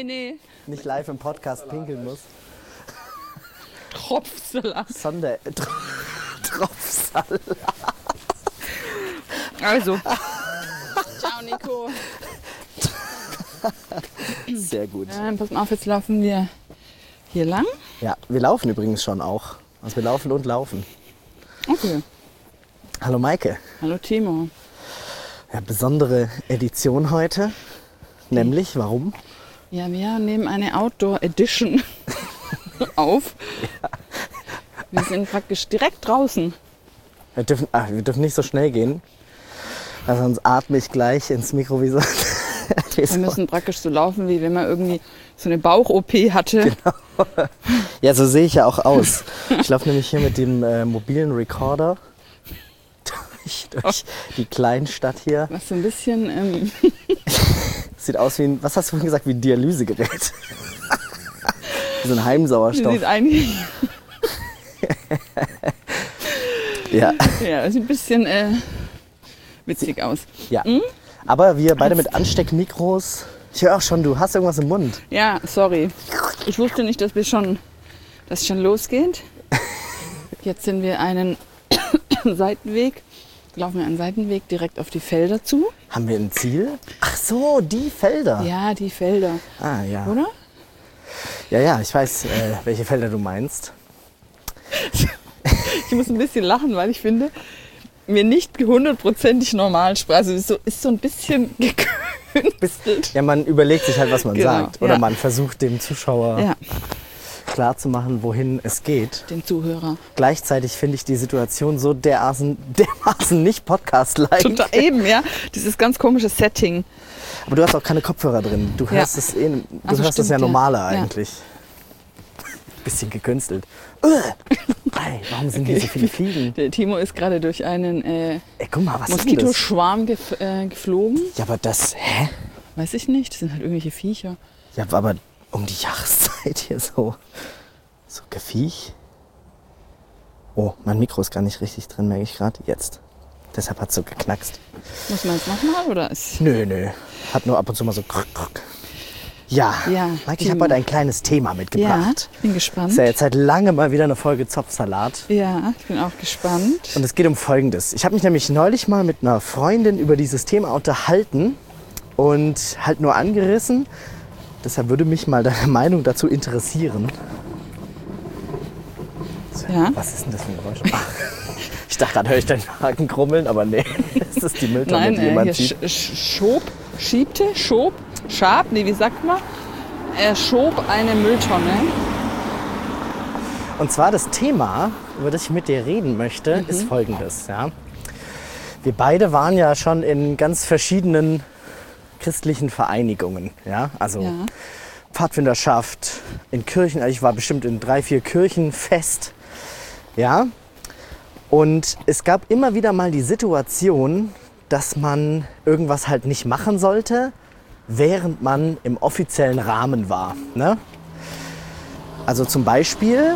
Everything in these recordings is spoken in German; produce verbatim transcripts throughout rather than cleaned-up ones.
nee, nee. nicht live im Podcast pinkeln muss. Tropfsalat. Sonder... Tr Tropfsalat. Also. Ciao, Nico. Sehr gut. Ja, pass mal auf, jetzt laufen wir hier lang. Ja, wir laufen übrigens schon auch. Also wir laufen und laufen. Okay. Hallo Maike. Hallo Timo. Ja, besondere Edition heute. Nämlich, warum? Ja, wir nehmen eine Outdoor Edition auf. Ja. Wir sind praktisch direkt draußen. Wir dürfen, ach, wir dürfen nicht so schnell gehen. Also sonst atme ich gleich ins Mikro wie so. Wir müssen praktisch so laufen, wie wenn man irgendwie so eine Bauch-O P hatte. Genau. Ja, so sehe ich ja auch aus. Ich laufe nämlich hier mit dem äh, mobilen Recorder durch, durch die Kleinstadt hier. Was so ein bisschen... Ähm Sieht aus wie ein, was hast du vorhin gesagt, wie ein Dialysegerät. Wie so ein Heimsauerstoff. Sieht eigentlich... Ja. Ja, sieht ein bisschen äh, witzig aus. Ja. Hm? Aber wir beide mit Ansteckmikros. Ich höre auch schon, du hast irgendwas im Mund. Ja, sorry. Ich wusste nicht, dass wir schon, dass es schon losgeht. Jetzt sind wir einen Seitenweg, laufen wir einen Seitenweg direkt auf die Felder zu. Haben wir ein Ziel? Ach so, die Felder. Ja, die Felder. Ah, ja. Oder? Ja, ja, ich weiß, äh, welche Felder du meinst. Ich muss ein bisschen lachen, weil ich finde, mir nicht hundertprozentig normal sprechen. Also ist so, ist so ein bisschen gekünstelt. Ja, man überlegt sich halt, was man genau, sagt. Oder ja. man versucht dem Zuschauer ja. klarzumachen, wohin es geht. Den Zuhörer. Gleichzeitig finde ich die Situation so dermaßen, dermaßen nicht Podcast-like. Total eben, ja. Dieses ganz komische Setting. Aber du hast auch keine Kopfhörer drin. Du hörst ja. es eh, du also hörst stimmt, es ja normaler ja. eigentlich. Bisschen gekünstelt. Ei, warum sind hier so viele Fliegen? Der Timo ist gerade durch einen äh, Ey, guck mal, was Moskitoschwarm gef äh, geflogen. Ja, aber das, hä? Weiß ich nicht, das sind halt irgendwelche Viecher. Ja, aber um die Jahreszeit hier so, so Geviech. Oh, mein Mikro ist gar nicht richtig drin, merke ich gerade. Jetzt. Deshalb hat es so geknackst. Muss man jetzt nochmal oder ist... Nö, nö. Hat nur ab und zu mal so krrk, krrk. Ja, ja Maike, ich habe heute ein kleines Thema mitgebracht. Ja, bin gespannt. Ist ja jetzt seit langem mal wieder eine Folge Zopfsalat. Ja, ich bin auch gespannt. Und es geht um Folgendes. Ich habe mich nämlich neulich mal mit einer Freundin über dieses Thema unterhalten und halt nur angerissen. Deshalb würde mich mal deine Meinung dazu interessieren. So, ja? Was ist denn das für ein Geräusch? Ach, ich dachte gerade, höre ich deinen Magen krummeln, aber nee, das ist die Mülltonne, Nein, die äh, jemand hier zieht. sch schob, schiebte, schob, schab, nee, wie sagt man? Er schob eine Mülltonne. Und zwar das Thema, über das ich mit dir reden möchte, mhm. ist folgendes. Ja? Wir beide waren ja schon in ganz verschiedenen christlichen Vereinigungen. Ja? Also ja. Pfadfinderschaft, in Kirchen, also ich war bestimmt in drei, vier Kirchen fest. Ja? Und es gab immer wieder mal die Situation, dass man irgendwas halt nicht machen sollte, während man im offiziellen Rahmen war. Ne? Also zum Beispiel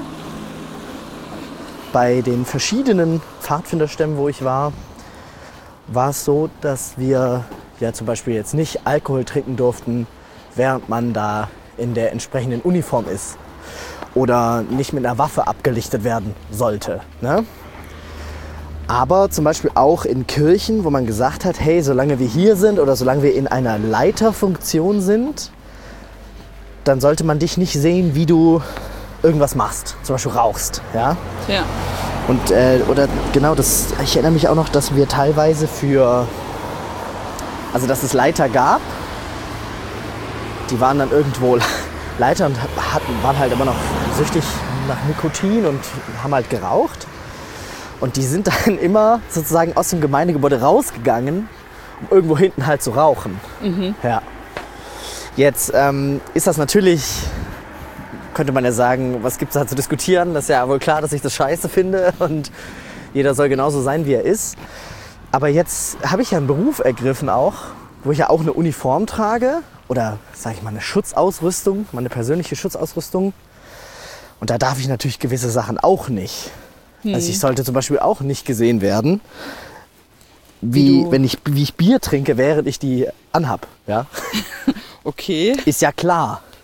bei den verschiedenen Pfadfinderstämmen, wo ich war, war es so, dass wir ja zum Beispiel jetzt nicht Alkohol trinken durften, während man da in der entsprechenden Uniform ist. Oder nicht mit einer Waffe abgelichtet werden sollte. Ne? Aber zum Beispiel auch in Kirchen, wo man gesagt hat, hey, solange wir hier sind oder solange wir in einer Leiterfunktion sind, dann sollte man dich nicht sehen, wie du irgendwas machst, zum Beispiel rauchst. Ja? Ja. Und, äh, oder genau, das, ich erinnere mich auch noch, dass wir teilweise für, also dass es Leiter gab, die waren dann irgendwo Leiter und hatten, waren halt immer noch süchtig nach Nikotin und haben halt geraucht. Und die sind dann immer sozusagen aus dem Gemeindegebäude rausgegangen, um irgendwo hinten halt zu rauchen. Mhm. Ja. Jetzt ähm, ist das natürlich, könnte man ja sagen, was gibt es da zu diskutieren? Das ist ja wohl klar, dass ich das scheiße finde und jeder soll genauso sein, wie er ist. Aber jetzt habe ich ja einen Beruf ergriffen auch, wo ich ja auch eine Uniform trage oder, sage ich mal, eine Schutzausrüstung, meine persönliche Schutzausrüstung. Und da darf ich natürlich gewisse Sachen auch nicht. Also ich sollte zum Beispiel auch nicht gesehen werden, wie, wie wenn ich, wie ich Bier trinke, während ich die anhab. Ja? Okay. Ist ja klar.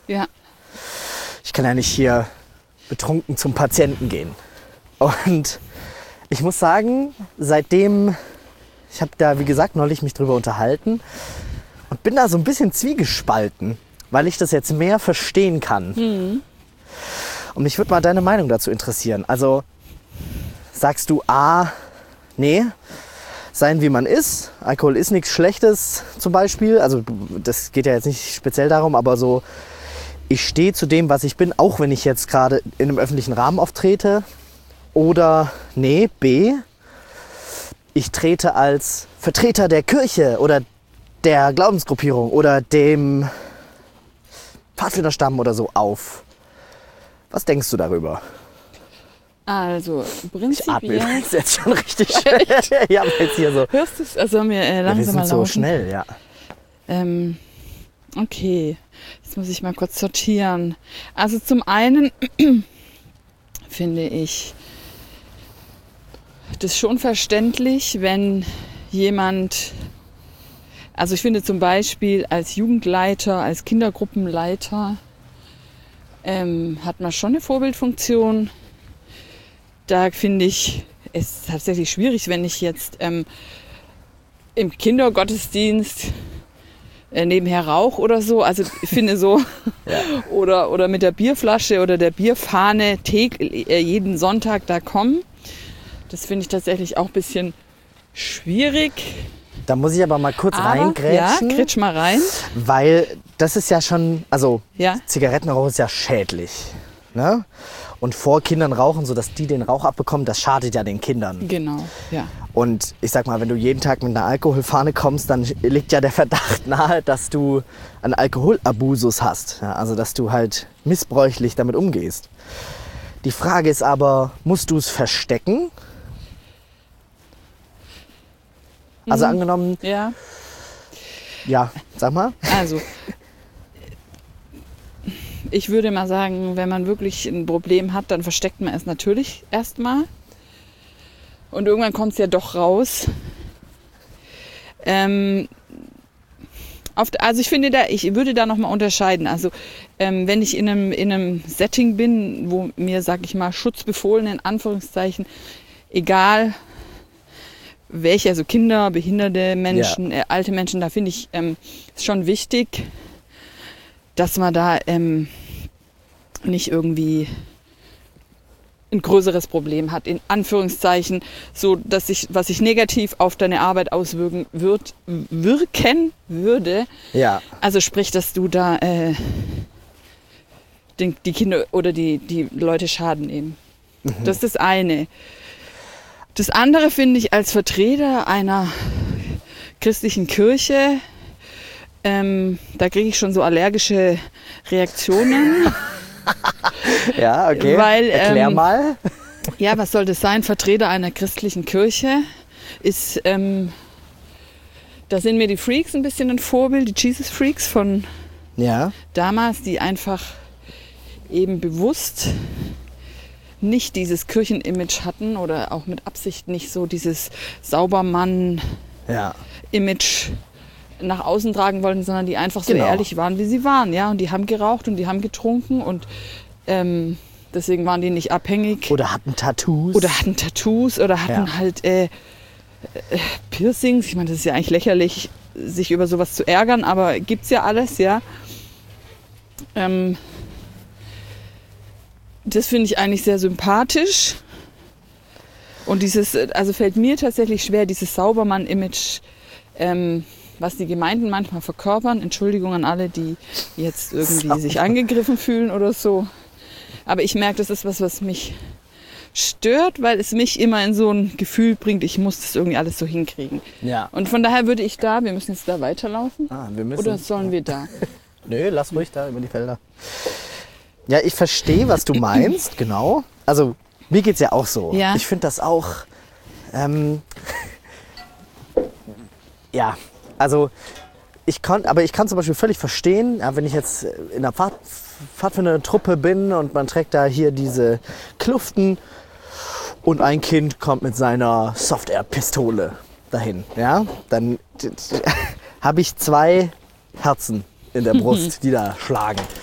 Ja. Ich kann ja nicht hier betrunken zum Patienten gehen. Und ich muss sagen, seitdem, ich habe da, wie gesagt, neulich mich drüber unterhalten und bin da so ein bisschen zwiegespalten, weil ich das jetzt mehr verstehen kann. Mhm. Und mich würde mal deine Meinung dazu interessieren. Also sagst du A, nee, sein wie man ist, Alkohol ist nichts Schlechtes zum Beispiel, also das geht ja jetzt nicht speziell darum, aber so, ich stehe zu dem, was ich bin, auch wenn ich jetzt gerade in einem öffentlichen Rahmen auftrete. Oder nee, B, ich trete als Vertreter der Kirche oder der Glaubensgruppierung oder dem Pfadfinderstamm oder so auf. Was denkst du darüber? Also, Ich atme prinzipiell... übrigens jetzt schon richtig schnell. Ja, aber jetzt hier so. Hörst du es? Also sollen wir äh, Ja, wir langsam sind mal so laufen? schnell, ja. Ähm, okay, jetzt muss ich mal kurz sortieren. Also zum einen finde ich das schon verständlich, wenn jemand, also ich finde zum Beispiel als Jugendleiter, als Kindergruppenleiter ähm, hat man schon eine Vorbildfunktion. Da finde ich es tatsächlich schwierig, wenn ich jetzt ähm, im Kindergottesdienst äh, nebenher rauche oder so. Also ich finde so, Ja. oder, oder mit der Bierflasche oder der Bierfahne täg, äh, jeden Sonntag da kommen. Das finde ich tatsächlich auch ein bisschen schwierig. Da muss ich aber mal kurz Aber, reingrätschen, ja, grätsch mal rein. weil das ist ja schon, also Ja. Zigarettenrauch ist ja schädlich. Ne? Und vor Kindern rauchen, sodass die den Rauch abbekommen, das schadet ja den Kindern. Genau, ja. Und ich sag mal, wenn du jeden Tag mit einer Alkoholfahne kommst, dann liegt ja der Verdacht nahe, dass du einen Alkoholabusus hast. Ja, also dass du halt missbräuchlich damit umgehst. Die Frage ist aber, musst du es verstecken? Also angenommen, Ja, ja, sag mal. also ich würde mal sagen, wenn man wirklich ein Problem hat, dann versteckt man es natürlich erstmal. Und irgendwann kommt es ja doch raus. Ähm, auf, also ich finde da, ich würde da nochmal unterscheiden. Also ähm, wenn ich in einem, in einem Setting bin, wo mir, sag ich mal, Schutz befohlen, in Anführungszeichen, egal welche, also Kinder, behinderte Menschen, äh, alte Menschen, da finde ich ähm, ist schon wichtig, dass man da ähm, nicht irgendwie ein größeres Problem hat, in Anführungszeichen, so dass sich, was sich negativ auf deine Arbeit auswirken wird, wirken würde. Ja, Also sprich, dass du da äh, den, die Kinder oder die, die Leute Schaden nehmen. Mhm. Das ist das eine. Das andere finde ich als Vertreter einer christlichen Kirche, ähm, da kriege ich schon so allergische Reaktionen. ja, okay. Weil, Erklär ähm, mal. Ja, was soll das sein? Vertreter einer christlichen Kirche ist, ähm, da sind mir die Freaks ein bisschen ein Vorbild, die Jesus Freaks von Ja, damals, die einfach eben bewusst nicht dieses Kirchenimage hatten oder auch mit Absicht nicht so dieses Saubermann-Image ja. nach außen tragen wollten, sondern die einfach so Genau. ehrlich waren, wie sie waren. Ja? Und die haben geraucht und die haben getrunken und ähm, deswegen waren die nicht abhängig. Oder hatten Tattoos. Oder hatten Tattoos oder hatten Ja. halt äh, äh, Piercings. Ich meine, das ist ja eigentlich lächerlich, sich über sowas zu ärgern, aber gibt's ja alles, ja. Ähm, das finde ich eigentlich sehr sympathisch. Und dieses, also fällt mir tatsächlich schwer, dieses Saubermann-Image, ähm, was die Gemeinden manchmal verkörpern. Entschuldigung an alle, die jetzt irgendwie Sauber. sich angegriffen fühlen oder so. Aber ich merke, das ist was, was mich stört, weil es mich immer in so ein Gefühl bringt, ich muss das irgendwie alles so hinkriegen. Ja. Und von daher würde ich da, wir müssen jetzt da weiterlaufen. Ah, wir müssen. Oder sollen wir da? Nö, lass ruhig da über die Felder. Ja, ich verstehe, was du meinst, genau. Also, mir geht's ja auch so. Ja. Ich finde das auch, ähm, ja, also, ich kann, aber ich kann zum Beispiel völlig verstehen, ja, wenn ich jetzt in einer Pfad, Pfadfindertruppe bin und man trägt da hier diese Kluften und ein Kind kommt mit seiner Soft-Air-Pistole dahin, ja, dann habe ich zwei Herzen in der Brust, die da schlagen.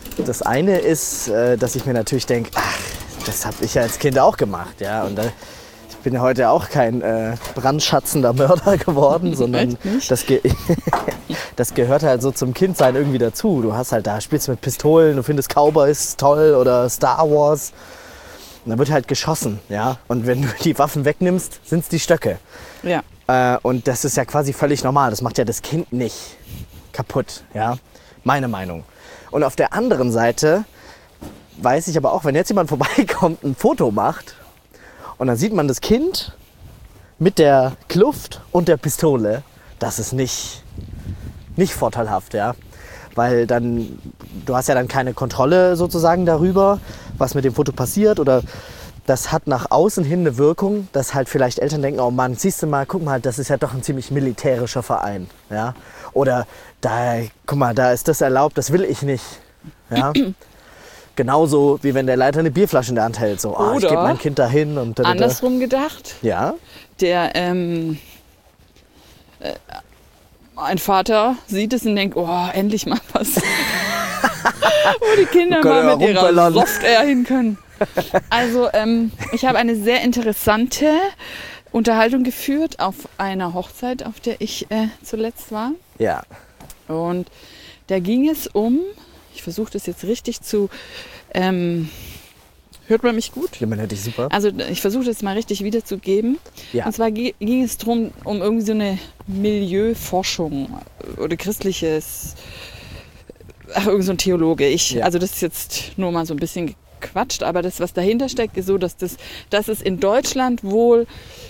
Das eine ist, äh, dass ich mir natürlich denke, ach, das habe ich ja als Kind auch gemacht. Ja? Und äh, ich bin ja heute auch kein äh, brandschatzender Mörder geworden, sondern das, ge das gehört halt so zum Kindsein irgendwie dazu. Du hast halt da, spielst mit Pistolen, du findest Cowboys toll oder Star Wars. Und dann wird halt geschossen, ja. Und wenn du die Waffen wegnimmst, sind es die Stöcke. Ja. Äh, und das ist ja quasi völlig normal. Das macht ja das Kind nicht kaputt, ja. Meine Meinung. Und auf der anderen Seite weiß ich aber auch, wenn jetzt jemand vorbeikommt, ein Foto macht und dann sieht man das Kind mit der Kluft und der Pistole, das ist nicht, nicht vorteilhaft, ja. Weil dann, du hast ja dann keine Kontrolle sozusagen darüber, was mit dem Foto passiert, oder das hat nach außen hin eine Wirkung, dass halt vielleicht Eltern denken, oh Mann, siehst du mal, guck mal, das ist ja doch ein ziemlich militärischer Verein, ja. Oder da, guck mal, da ist das erlaubt, das will ich nicht, ja. Genauso wie wenn der Leiter eine Bierflasche in der Hand hält, so, oh, ich gebe mein Kind dahin und da, da, da. Andersrum gedacht. Ja. Der ähm, äh, ein Vater sieht es und denkt, oh, endlich mal was, wo die Kinder mal mit ihrer Soft-Air hin können. Also ähm, ich habe eine sehr interessante Unterhaltung geführt auf einer Hochzeit, auf der ich äh, zuletzt war. Ja. Und da ging es um, ich versuche das jetzt richtig zu, ähm, hört man mich gut? Ja, man hört dich super. Also ich versuche das mal richtig wiederzugeben. Ja. Und zwar ging es darum, um irgendwie so eine Milieuforschung oder christliches, ach, irgend so ein Theologe. Ich, ja. Also das ist jetzt nur mal so ein bisschen gequatscht, aber das, was dahinter steckt, ist so, dass, das, dass es in Deutschland wohl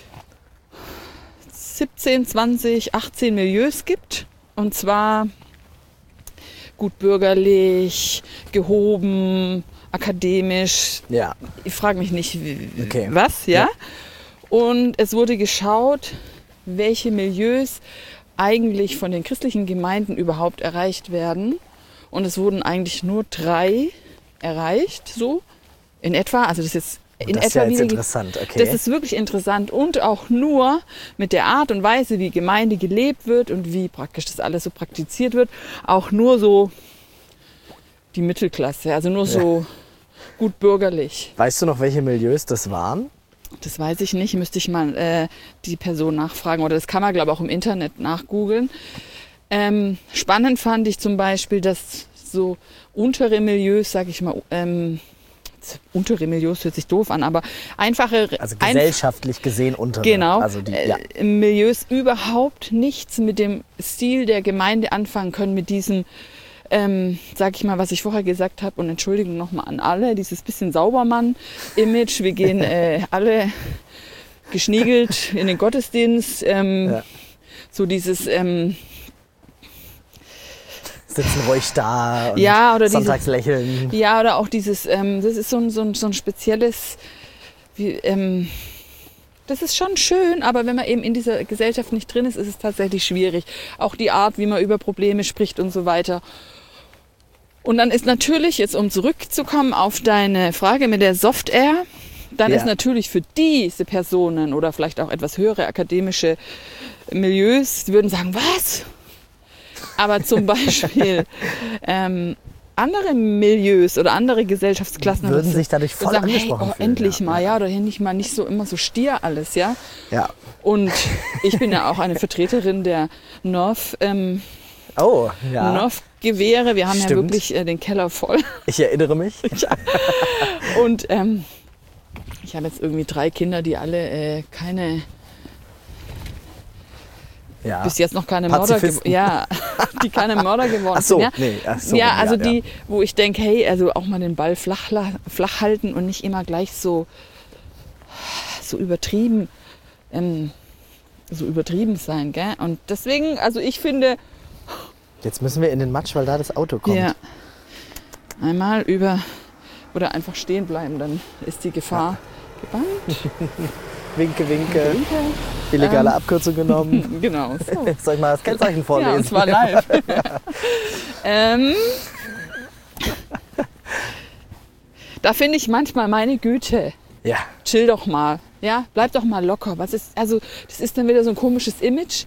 siebzehn, zwanzig, achtzehn Milieus gibt. Und zwar gut bürgerlich, gehoben, akademisch. Ja. Ich frage mich nicht, wie, okay. was, ja? ja. Und es wurde geschaut, welche Milieus eigentlich von den christlichen Gemeinden überhaupt erreicht werden. Und es wurden eigentlich nur drei erreicht, so in etwa. Also das ist in das etwa ist ja jetzt wie, interessant, okay. Das ist wirklich interessant und auch nur mit der Art und Weise, wie Gemeinde gelebt wird und wie praktisch das alles so praktiziert wird, auch nur so die Mittelklasse, also nur so ja. gut bürgerlich. Weißt du noch, welche Milieus das waren? Das weiß ich nicht, müsste ich mal äh, die Person nachfragen oder das kann man, glaube ich, auch im Internet nachgoogeln. Ähm, spannend fand ich zum Beispiel, dass so untere Milieus, sag ich mal, ähm, untere Milieus hört sich doof an, aber einfache... Also gesellschaftlich gesehen untere. Genau, also die, ja. äh, Milieus überhaupt nichts mit dem Stil der Gemeinde anfangen können, mit diesem, ähm, sag ich mal, was ich vorher gesagt habe, und Entschuldigung nochmal an alle, dieses bisschen Saubermann-Image, wir gehen äh, alle geschniegelt in den Gottesdienst, ähm, ja. so dieses... Ähm, sitzen ruhig da und ja, oder sonntags dieses, lächeln. Ja, oder auch dieses, ähm, das ist so ein, so ein, so ein spezielles, wie, ähm, das ist schon schön, aber wenn man eben in dieser Gesellschaft nicht drin ist, ist es tatsächlich schwierig. Auch die Art, wie man über Probleme spricht und so weiter. Und dann ist natürlich, jetzt um zurückzukommen auf deine Frage mit der Soft-Air, dann ja. ist natürlich für diese Personen oder vielleicht auch etwas höhere akademische Milieus, die würden sagen, was? Aber zum Beispiel ähm, andere Milieus oder andere Gesellschaftsklassen würden sich dadurch voll sagen, angesprochen hey, oh, fühlen. Endlich ja. mal, ja, oder nicht mal nicht so immer so stier alles, ja. Ja. Und ich bin ja auch eine Vertreterin der Nerf, ähm, oh, ja. Nerf-Gewehre. Wir haben Stimmt. ja wirklich äh, den Keller voll. Ich erinnere mich. ja. Und ähm, ich habe jetzt irgendwie drei Kinder, die alle äh, keine Ja. bis jetzt noch keine Mörder geworden, ja, die keine Mörder geworden ach so, sind. Ja, nee, ach so, ja also ja, die, ja. wo ich denke, hey, also auch mal den Ball flach, flach halten und nicht immer gleich so, so übertrieben, ähm, so übertrieben sein, gell? Und deswegen, also ich finde... Jetzt müssen wir in den Matsch, weil da das Auto kommt. Ja, einmal über, oder einfach stehen bleiben, dann ist die Gefahr ja. gebannt. Winke, winke. winke. Illegale ähm, Abkürzung genommen. Genau. So. Soll ich mal das Kennzeichen vorlesen? Ja, und zwar live. ähm, da finde ich manchmal, meine Güte, ja. chill doch mal. Ja, bleib doch mal locker. Was ist, also, das ist dann wieder so ein komisches Image.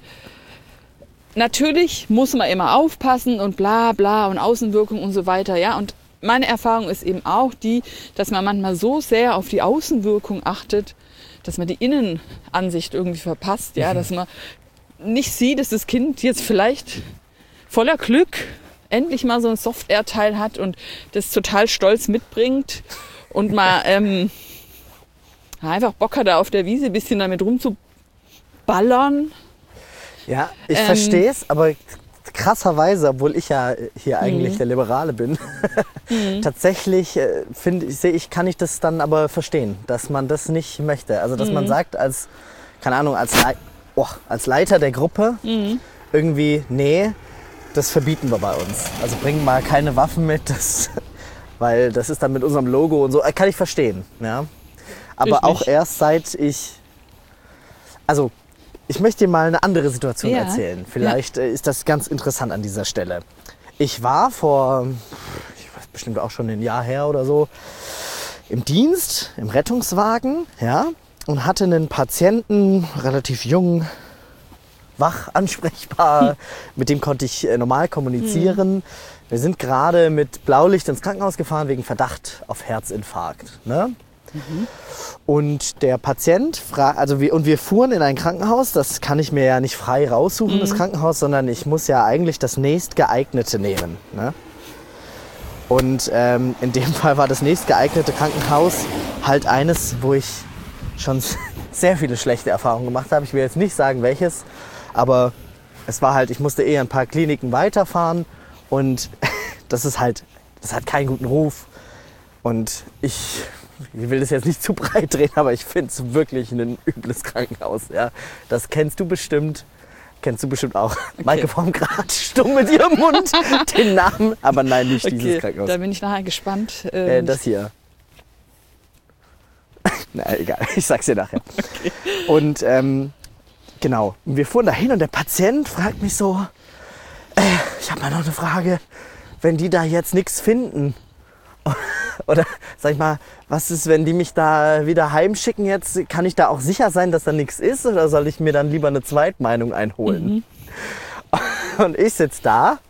Natürlich muss man immer aufpassen und bla bla und Außenwirkung und so weiter. Ja, und meine Erfahrung ist eben auch die, dass man manchmal so sehr auf die Außenwirkung achtet, dass man die Innenansicht irgendwie verpasst, ja, mhm. dass man nicht sieht, dass das Kind jetzt vielleicht voller Glück endlich mal so ein Software-Teil hat und das total stolz mitbringt und mal ähm, einfach Bock hat, da auf der Wiese ein bisschen damit rumzuballern. Ja, ich ähm, verstehe es, aber krasserweise, obwohl ich ja hier eigentlich mhm. der Liberale bin, mhm. tatsächlich äh, finde ich, sehe ich, kann ich das dann aber verstehen, dass man das nicht möchte. Also dass mhm. man sagt als, keine Ahnung, als, Le- oh, als Leiter der Gruppe mhm. irgendwie, nee, das verbieten wir bei uns. Also bringen mal keine Waffen mit, das, weil das ist dann mit unserem Logo und so, äh, kann ich verstehen. Ja. Aber ich auch nicht. Erst seit ich, also ich möchte dir mal eine andere Situation ja. erzählen. Vielleicht ja. ist das ganz interessant an dieser Stelle. Ich war vor, ich weiß bestimmt auch schon ein Jahr her oder so, im Dienst, im Rettungswagen, ja, und hatte einen Patienten, relativ jung, wach, ansprechbar, hm. mit dem konnte ich normal kommunizieren. Hm. Wir sind gerade mit Blaulicht ins Krankenhaus gefahren wegen Verdacht auf Herzinfarkt. Ne? Mhm. Und der Patient, fra- also wir, und wir fuhren in ein Krankenhaus, das kann ich mir ja nicht frei raussuchen, mhm. das Krankenhaus, sondern ich muss ja eigentlich das nächstgeeignete nehmen. Ne? Und ähm, in dem Fall war das nächstgeeignete Krankenhaus halt eines, wo ich schon sehr viele schlechte Erfahrungen gemacht habe. Ich will jetzt nicht sagen, welches, aber es war halt, ich musste eher ein paar Kliniken weiterfahren und das ist halt, das hat keinen guten Ruf. Und ich... Ich will das jetzt nicht zu breit drehen, aber ich finde es wirklich ein übles Krankenhaus. Ja. Das kennst du bestimmt. Kennst du bestimmt auch. Okay. Maike vom Grat, stumm mit ihrem Mund. Den Namen, aber nein, nicht okay. dieses Krankenhaus. Da bin ich nachher gespannt. Ähm äh, das hier. Na egal, ich sag's dir nachher. Okay. Und ähm, genau, wir fuhren da hin und der Patient fragt mich so, äh, ich habe mal noch eine Frage, wenn die da jetzt nichts finden. Oder sag ich mal, was ist, wenn die mich da wieder heimschicken jetzt? Kann ich da auch sicher sein, dass da nichts ist? Oder soll ich mir dann lieber eine Zweitmeinung einholen? Mhm. Und ich sitze da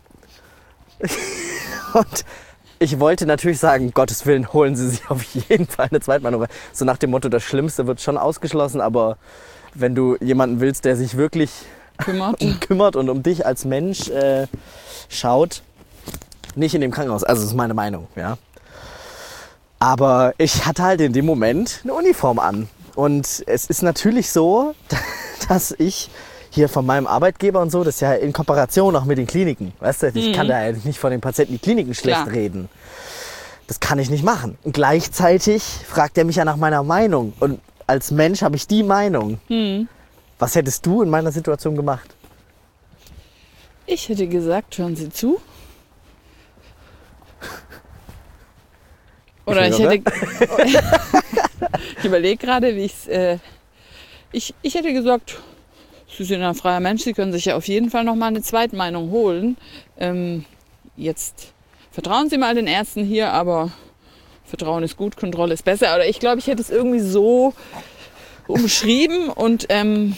und ich wollte natürlich sagen, Gottes Willen, holen Sie sich auf jeden Fall eine Zweitmeinung. So nach dem Motto, das Schlimmste wird schon ausgeschlossen, aber wenn du jemanden willst, der sich wirklich kümmert, um, kümmert und um dich als Mensch äh, schaut, nicht in dem Krankenhaus. Also das ist meine Meinung, ja. Aber ich hatte halt in dem Moment eine Uniform an. Und es ist natürlich so, dass ich hier von meinem Arbeitgeber und so, das ist ja in Kooperation auch mit den Kliniken. Weißt du, ich mhm. kann da ja nicht von den Patienten die Kliniken schlecht Klar. reden. Das kann ich nicht machen. Und gleichzeitig fragt er mich ja nach meiner Meinung. Und als Mensch habe ich die Meinung. Mhm. Was hättest du in meiner Situation gemacht? Ich hätte gesagt, hören Sie zu. Oder ich, ich hätte. Ich überlege gerade, wie ich es. Äh, ich, ich hätte gesagt, Sie sind ein freier Mensch, Sie können sich ja auf jeden Fall noch mal eine Zweitmeinung holen. Ähm, jetzt vertrauen Sie mal den Ärzten hier, aber Vertrauen ist gut, Kontrolle ist besser. Oder ich glaube, ich hätte es irgendwie so umschrieben und ähm,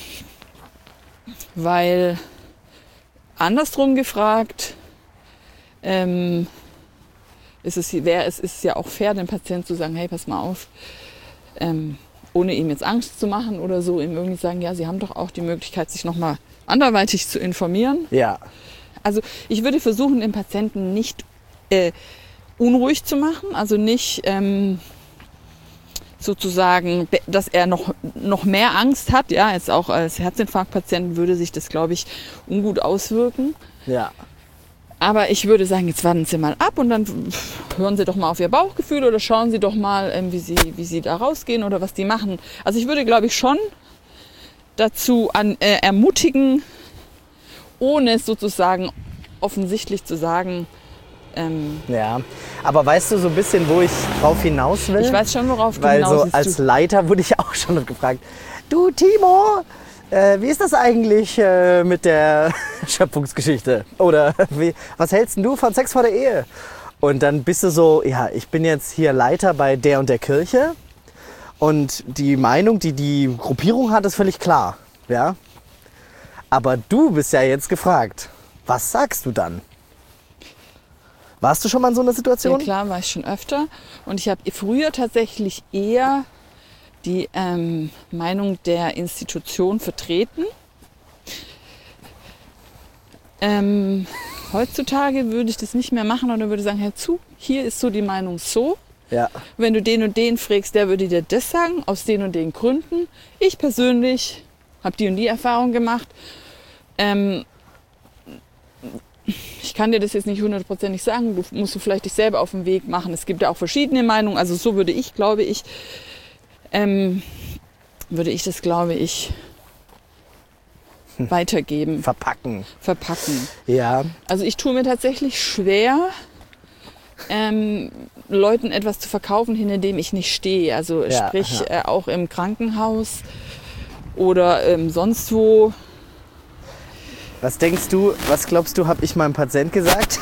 weil andersrum gefragt. Ähm, Ist es, wär, es ist ja auch fair, dem Patienten zu sagen, hey, pass mal auf, ähm, ohne ihm jetzt Angst zu machen oder so, ihm irgendwie sagen, ja, Sie haben doch auch die Möglichkeit, sich nochmal anderweitig zu informieren. Ja. Also ich würde versuchen, den Patienten nicht äh, unruhig zu machen, also nicht ähm, sozusagen, dass er noch, noch mehr Angst hat. Ja, jetzt auch als Herzinfarktpatient würde sich das, glaube ich, ungut auswirken. Ja. Aber ich würde sagen, jetzt warten Sie mal ab und dann hören Sie doch mal auf Ihr Bauchgefühl oder schauen Sie doch mal, wie Sie, wie Sie da rausgehen oder was die machen. Also ich würde, glaube ich, schon dazu an, äh, ermutigen, ohne es sozusagen offensichtlich zu sagen. Ähm, ja, aber weißt du so ein bisschen, wo ich drauf hinaus will? Ich weiß schon, worauf du Weil hinaus willst. Weil so als du. Leiter wurde ich auch schon gefragt, du Timo, Äh, wie ist das eigentlich äh, mit der Schöpfungsgeschichte? Oder wie, was hältst denn du von Sex vor der Ehe? Und dann bist du so, ja, ich bin jetzt hier Leiter bei der und der Kirche und die Meinung, die die Gruppierung hat, ist völlig klar. Ja? Aber du bist ja jetzt gefragt. Was sagst du dann? Warst du schon mal in so einer Situation? Ja klar, war ich schon öfter. Und ich habe früher tatsächlich eher die ähm, Meinung der Institution vertreten. Ähm, heutzutage würde ich das nicht mehr machen oder würde sagen, hör zu, hier ist so die Meinung so. Ja. Wenn du den und den fragst, der würde dir das sagen, aus den und den Gründen. Ich persönlich habe die und die Erfahrung gemacht. Ähm, ich kann dir das jetzt nicht hundertprozentig sagen, du musst du vielleicht dich selber auf den Weg machen. Es gibt ja auch verschiedene Meinungen, also so würde ich, glaube ich, ähm, würde ich das, glaube ich, weitergeben. Verpacken. Verpacken. Ja. Also ich tue mir tatsächlich schwer, ähm, Leuten etwas zu verkaufen, hinter dem ich nicht stehe. Also Ja, sprich ja. Äh, auch im Krankenhaus oder ähm, sonst wo. Was denkst du, was glaubst du, habe ich meinem Patient gesagt?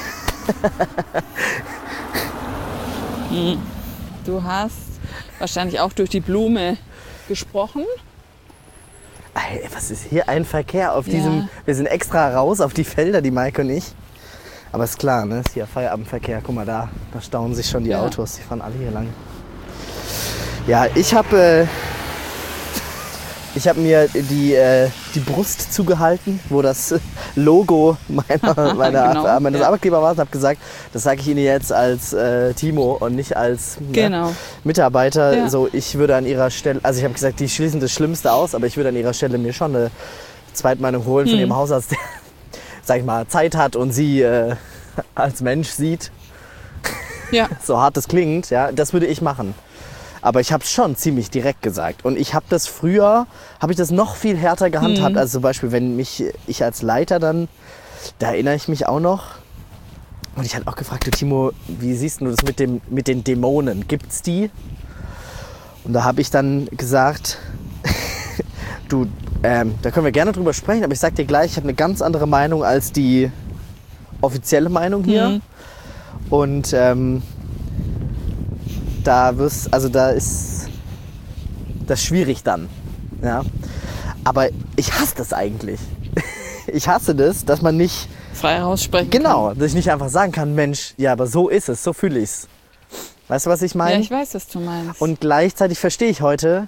Du hast wahrscheinlich auch durch die Blume gesprochen. Ey, was ist hier ein Verkehr auf Ja. diesem... Wir sind extra raus auf die Felder, die Maike und ich. Aber ist klar, ne? Ist hier Feierabendverkehr. Guck mal da, da stauen sich schon die Ja. Autos. Die fahren alle hier lang. Ja, ich habe äh, ich habe mir die, äh, die Brust zugehalten, wo das Logo meiner, meiner, Genau, meines ja. Arbeitgebers war und habe gesagt, das sage ich Ihnen jetzt als äh, Timo und nicht als ne, Genau. Mitarbeiter. Ja. So, ich würde an ihrer Stelle, also ich habe gesagt, die schließen das Schlimmste aus, aber ich würde an ihrer Stelle mir schon eine Zweitmeinung holen von Hm. ihrem Hausarzt, der, sag ich mal, Zeit hat und sie äh, als Mensch sieht. Ja. So hart das klingt, ja, das würde ich machen. Aber ich habe es schon ziemlich direkt gesagt. Und ich habe das früher, habe ich das noch viel härter gehandhabt. Mhm. Also zum Beispiel, wenn mich, ich als Leiter dann, da erinnere ich mich auch noch. Und ich hatte auch gefragt, du Timo, wie siehst du das mit, dem, mit den Dämonen? Gibt's die? Und da habe ich dann gesagt, du, ähm, da können wir gerne drüber sprechen, aber ich sag dir gleich, ich habe eine ganz andere Meinung als die offizielle Meinung hier. Mhm. Und ähm, da wirst, also da ist das schwierig dann. Ja. Aber ich hasse das eigentlich. Ich hasse das, dass man nicht, Frei raussprechen genau, dass ich nicht einfach sagen kann, Mensch, ja, aber so ist es, so fühle ich's. Weißt du, was ich kann. meine? Ja, ich weiß, was du meinst. Und gleichzeitig verstehe ich heute,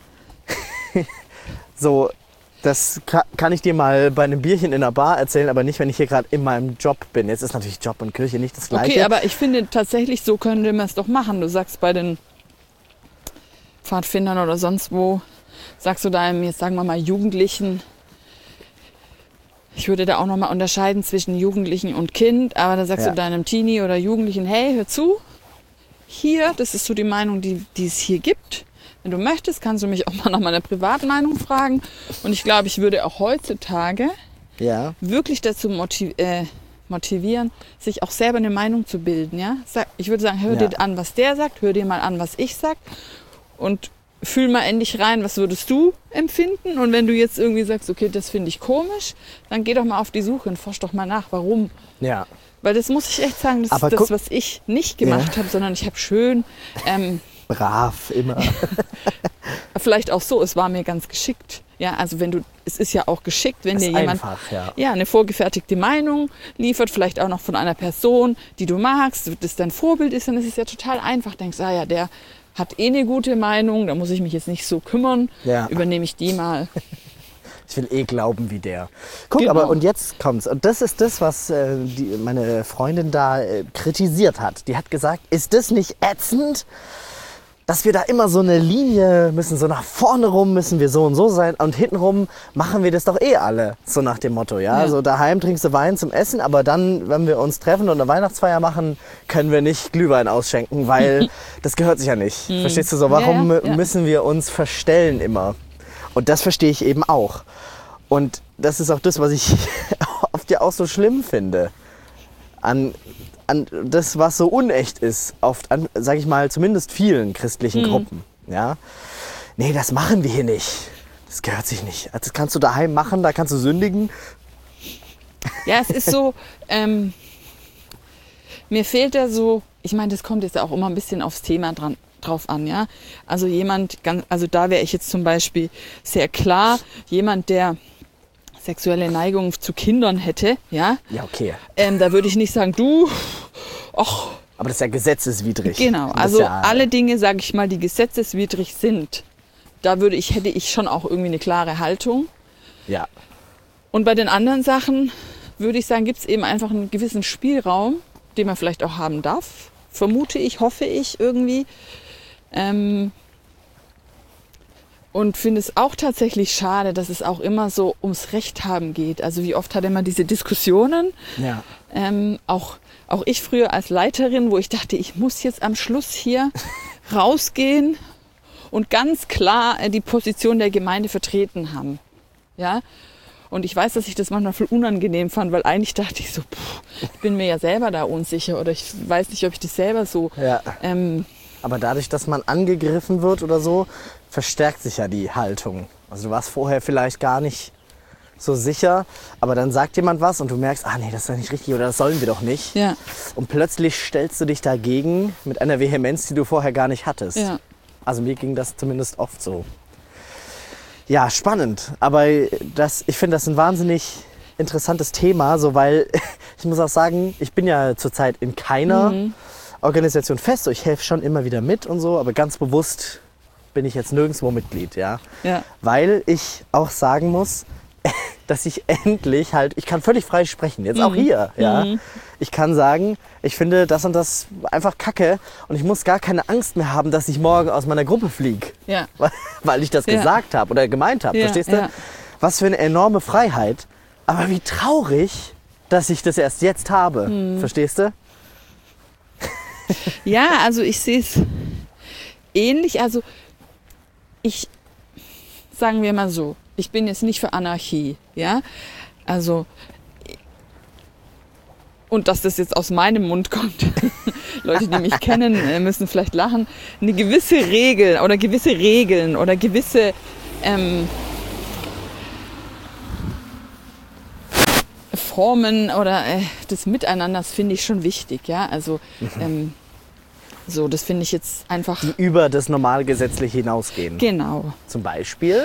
so, das ka- kann ich dir mal bei einem Bierchen in der Bar erzählen, aber nicht, wenn ich hier gerade in meinem Job bin. Jetzt ist natürlich Job und Kirche nicht das Gleiche. Okay, aber ich finde tatsächlich, so könnte man es doch machen. Du sagst bei den Pfadfindern oder sonst wo, sagst du deinem, jetzt sagen wir mal, Jugendlichen, ich würde da auch nochmal unterscheiden zwischen Jugendlichen und Kind, aber da sagst Ja. du deinem Teenie oder Jugendlichen, hey, hör zu, hier, das ist so die Meinung, die, die es hier gibt. Wenn du möchtest, kannst du mich auch mal nach meiner Privatmeinung fragen. Und ich glaube, ich würde auch heutzutage Ja, wirklich dazu motiv äh, motivieren, sich auch selber eine Meinung zu bilden. Ja? Sag, ich würde sagen, hör Ja. dir an, was der sagt, hör dir mal an, was ich sag und fühl mal endlich rein, was würdest du empfinden. Und wenn du jetzt irgendwie sagst, okay, das finde ich komisch, dann geh doch mal auf die Suche und forsch doch mal nach, warum. ja. Weil das muss ich echt sagen, das Aber ist das, guck- was ich nicht gemacht Ja. habe, sondern ich habe schön, ähm, Brav, immer. vielleicht auch so, es war mir ganz geschickt. Ja, also wenn du, es ist ja auch geschickt, wenn Das dir ist jemand einfach, ja. ja, eine vorgefertigte Meinung liefert, vielleicht auch noch von einer Person, die du magst, das dein Vorbild ist, dann ist es ja total einfach. Denkst, ah ja, der hat eh eine gute Meinung, da muss ich mich jetzt nicht so kümmern, Ja. übernehme ich die mal. Ich will eh glauben wie der. Guck, Genau. aber und jetzt kommt's. Und das ist das, was äh, die, meine Freundin da äh, kritisiert hat. Die hat gesagt, ist das nicht ätzend, dass wir da immer so eine Linie müssen, so nach vorne rum müssen wir so und so sein und hintenrum machen wir das doch eh alle, so nach dem Motto, ja. Ja. So daheim trinkst du Wein zum Essen, aber dann, wenn wir uns treffen und eine Weihnachtsfeier machen, können wir nicht Glühwein ausschenken, weil das gehört sich ja nicht. Verstehst du so? Warum Ja, ja, ja. müssen wir uns verstellen immer? Und das verstehe ich eben auch. Und das ist auch das, was ich oft ja auch so schlimm finde. An, an das, was so unecht ist, oft an, sag ich mal, zumindest vielen christlichen Gruppen. Ja? Nee, das machen wir hier nicht. Das gehört sich nicht. Das kannst du daheim machen, da kannst du sündigen. Ja, es ist so, ähm, mir fehlt da so, ich meine, das kommt jetzt auch immer ein bisschen aufs Thema dran, drauf an, ja. Also jemand, ganz, also da wäre ich jetzt zum Beispiel sehr klar, jemand, der sexuelle Neigung zu Kindern hätte, ja, Ja, okay. ähm, da würde ich nicht sagen, du, ach, Aber das ist ja gesetzeswidrig. Genau, Das ist also ja, alle Dinge, sage ich mal, die gesetzeswidrig sind, da würde ich, hätte ich schon auch irgendwie eine klare Haltung. Ja. Und bei den anderen Sachen würde ich sagen, gibt es eben einfach einen gewissen Spielraum, den man vielleicht auch haben darf. Vermute ich, hoffe ich irgendwie. Ähm, und finde es auch tatsächlich schade, dass es auch immer so ums Recht haben geht. Also wie oft hat man diese Diskussionen. Ja. Ähm, auch, auch ich früher als Leiterin, wo ich dachte, ich muss jetzt am Schluss hier rausgehen und ganz klar äh, die Position der Gemeinde vertreten haben. Ja? Und ich weiß, dass ich das manchmal voll unangenehm fand, weil eigentlich dachte ich so, pff, ich bin mir ja selber da unsicher oder ich weiß nicht, ob ich das selber so... Ja. Ähm, Aber dadurch, dass man angegriffen wird oder so, verstärkt sich ja die Haltung. Also du warst vorher vielleicht gar nicht so sicher, aber dann sagt jemand was und du merkst, ah nee, das ist doch nicht richtig oder das sollen wir doch nicht. ja, Und plötzlich stellst du dich dagegen mit einer Vehemenz, die du vorher gar nicht hattest. ja. Also mir ging das zumindest oft so. Ja, spannend. Aber das, ich finde das ein wahnsinnig interessantes Thema, so weil ich muss auch sagen, ich bin ja zurzeit in keiner Mhm. Organisation fest. So, ich helfe schon immer wieder mit und so, aber ganz bewusst bin ich jetzt nirgendwo Mitglied, ja. Ja. Weil ich auch sagen muss, dass ich endlich halt, ich kann völlig frei sprechen, jetzt auch hier, ja. Mhm. Ich kann sagen, ich finde das und das einfach kacke und ich muss gar keine Angst mehr haben, dass ich morgen aus meiner Gruppe fliege, Ja. weil ich das Ja. gesagt habe oder gemeint habe, Ja, verstehst du? ja. Was für eine enorme Freiheit, aber wie traurig, dass ich das erst jetzt habe, Mhm. verstehst du? Ja, also ich sehe es ähnlich. Also ich, sagen wir mal so, ich bin jetzt nicht für Anarchie, ja. Also, und dass das jetzt aus meinem Mund kommt, Leute, die mich kennen, äh, müssen vielleicht lachen, eine gewisse Regel oder gewisse Regeln oder gewisse ähm, Formen oder äh, des Miteinanders finde ich schon wichtig, ja. Also ähm, so, das finde ich jetzt einfach Die über das Normalgesetzliche hinausgehen. genau. Zum Beispiel,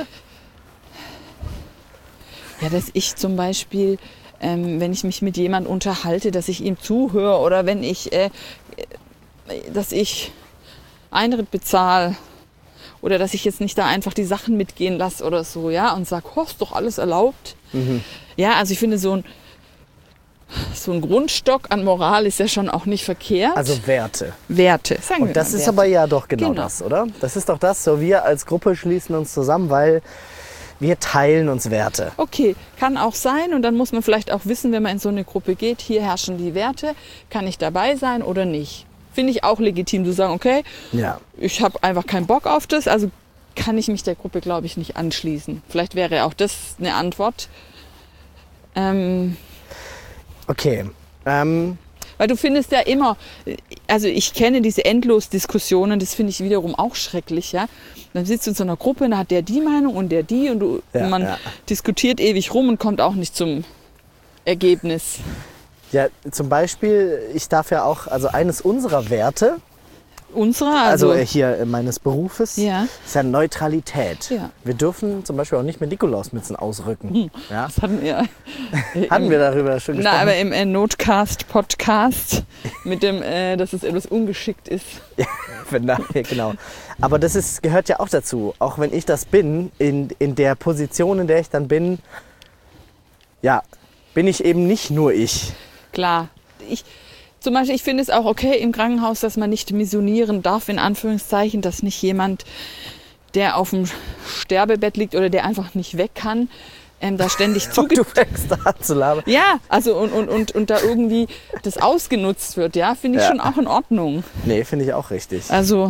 Ja, dass ich zum Beispiel, ähm, wenn ich mich mit jemandem unterhalte, dass ich ihm zuhöre oder wenn ich, äh, äh, dass ich Eintritt bezahle oder dass ich jetzt nicht da einfach die Sachen mitgehen lasse oder so, ja, und sage, oh, ist doch alles erlaubt. Mhm. Ja, also ich finde, so ein, so ein Grundstock an Moral ist ja schon auch nicht verkehrt. also Werte. Werte, sagen wir Und das mal ist Werte. aber ja doch genau, Genau. das, oder? Das ist doch das, so wir als Gruppe schließen uns zusammen, weil wir teilen uns Werte. Okay, kann auch sein und dann muss man vielleicht auch wissen, wenn man in so eine Gruppe geht, hier herrschen die Werte, kann ich dabei sein oder nicht. Finde ich auch legitim zu sagen, okay, Ja. ich habe einfach keinen Bock auf das, also kann ich mich der Gruppe, glaube ich, nicht anschließen. Vielleicht wäre auch das eine Antwort. Ähm, Okay. Ähm, weil du findest ja immer, also ich kenne diese Endlos-Diskussionen, das finde ich wiederum auch schrecklich, ja. Dann sitzt du in so einer Gruppe und da hat der die Meinung und der die und, du, Ja, und man ja. diskutiert ewig rum und kommt auch nicht zum Ergebnis. ja, zum Beispiel, ich darf ja auch, also eines unserer Werte, Unserer, also, also, äh, hier äh, meines Berufes, Ja. ist ja Neutralität. Ja. Wir dürfen zum Beispiel auch nicht mehr Nikolausmützen ausrücken. Ja? das hatten wir. Hatten wir darüber schon gesprochen? Na, aber im äh, Notcast-Podcast mit dem, äh, dass es etwas ungeschickt ist. Wenn da- ja, genau. Aber das ist, gehört ja auch dazu. Auch wenn ich das bin, in, in der Position, in der ich dann bin, ja, bin ich eben nicht nur ich. Klar. Ich, zum Beispiel, ich finde es auch okay im Krankenhaus, dass man nicht missionieren darf, in Anführungszeichen, dass nicht jemand, der auf dem Sterbebett liegt oder der einfach nicht weg kann, ähm, da ständig Und zuge... du fängst an zu labern. Ja, also und, und, und, und da irgendwie das ausgenutzt wird, ja, finde ich Ja. schon auch in Ordnung. Nee, finde ich auch richtig. Also,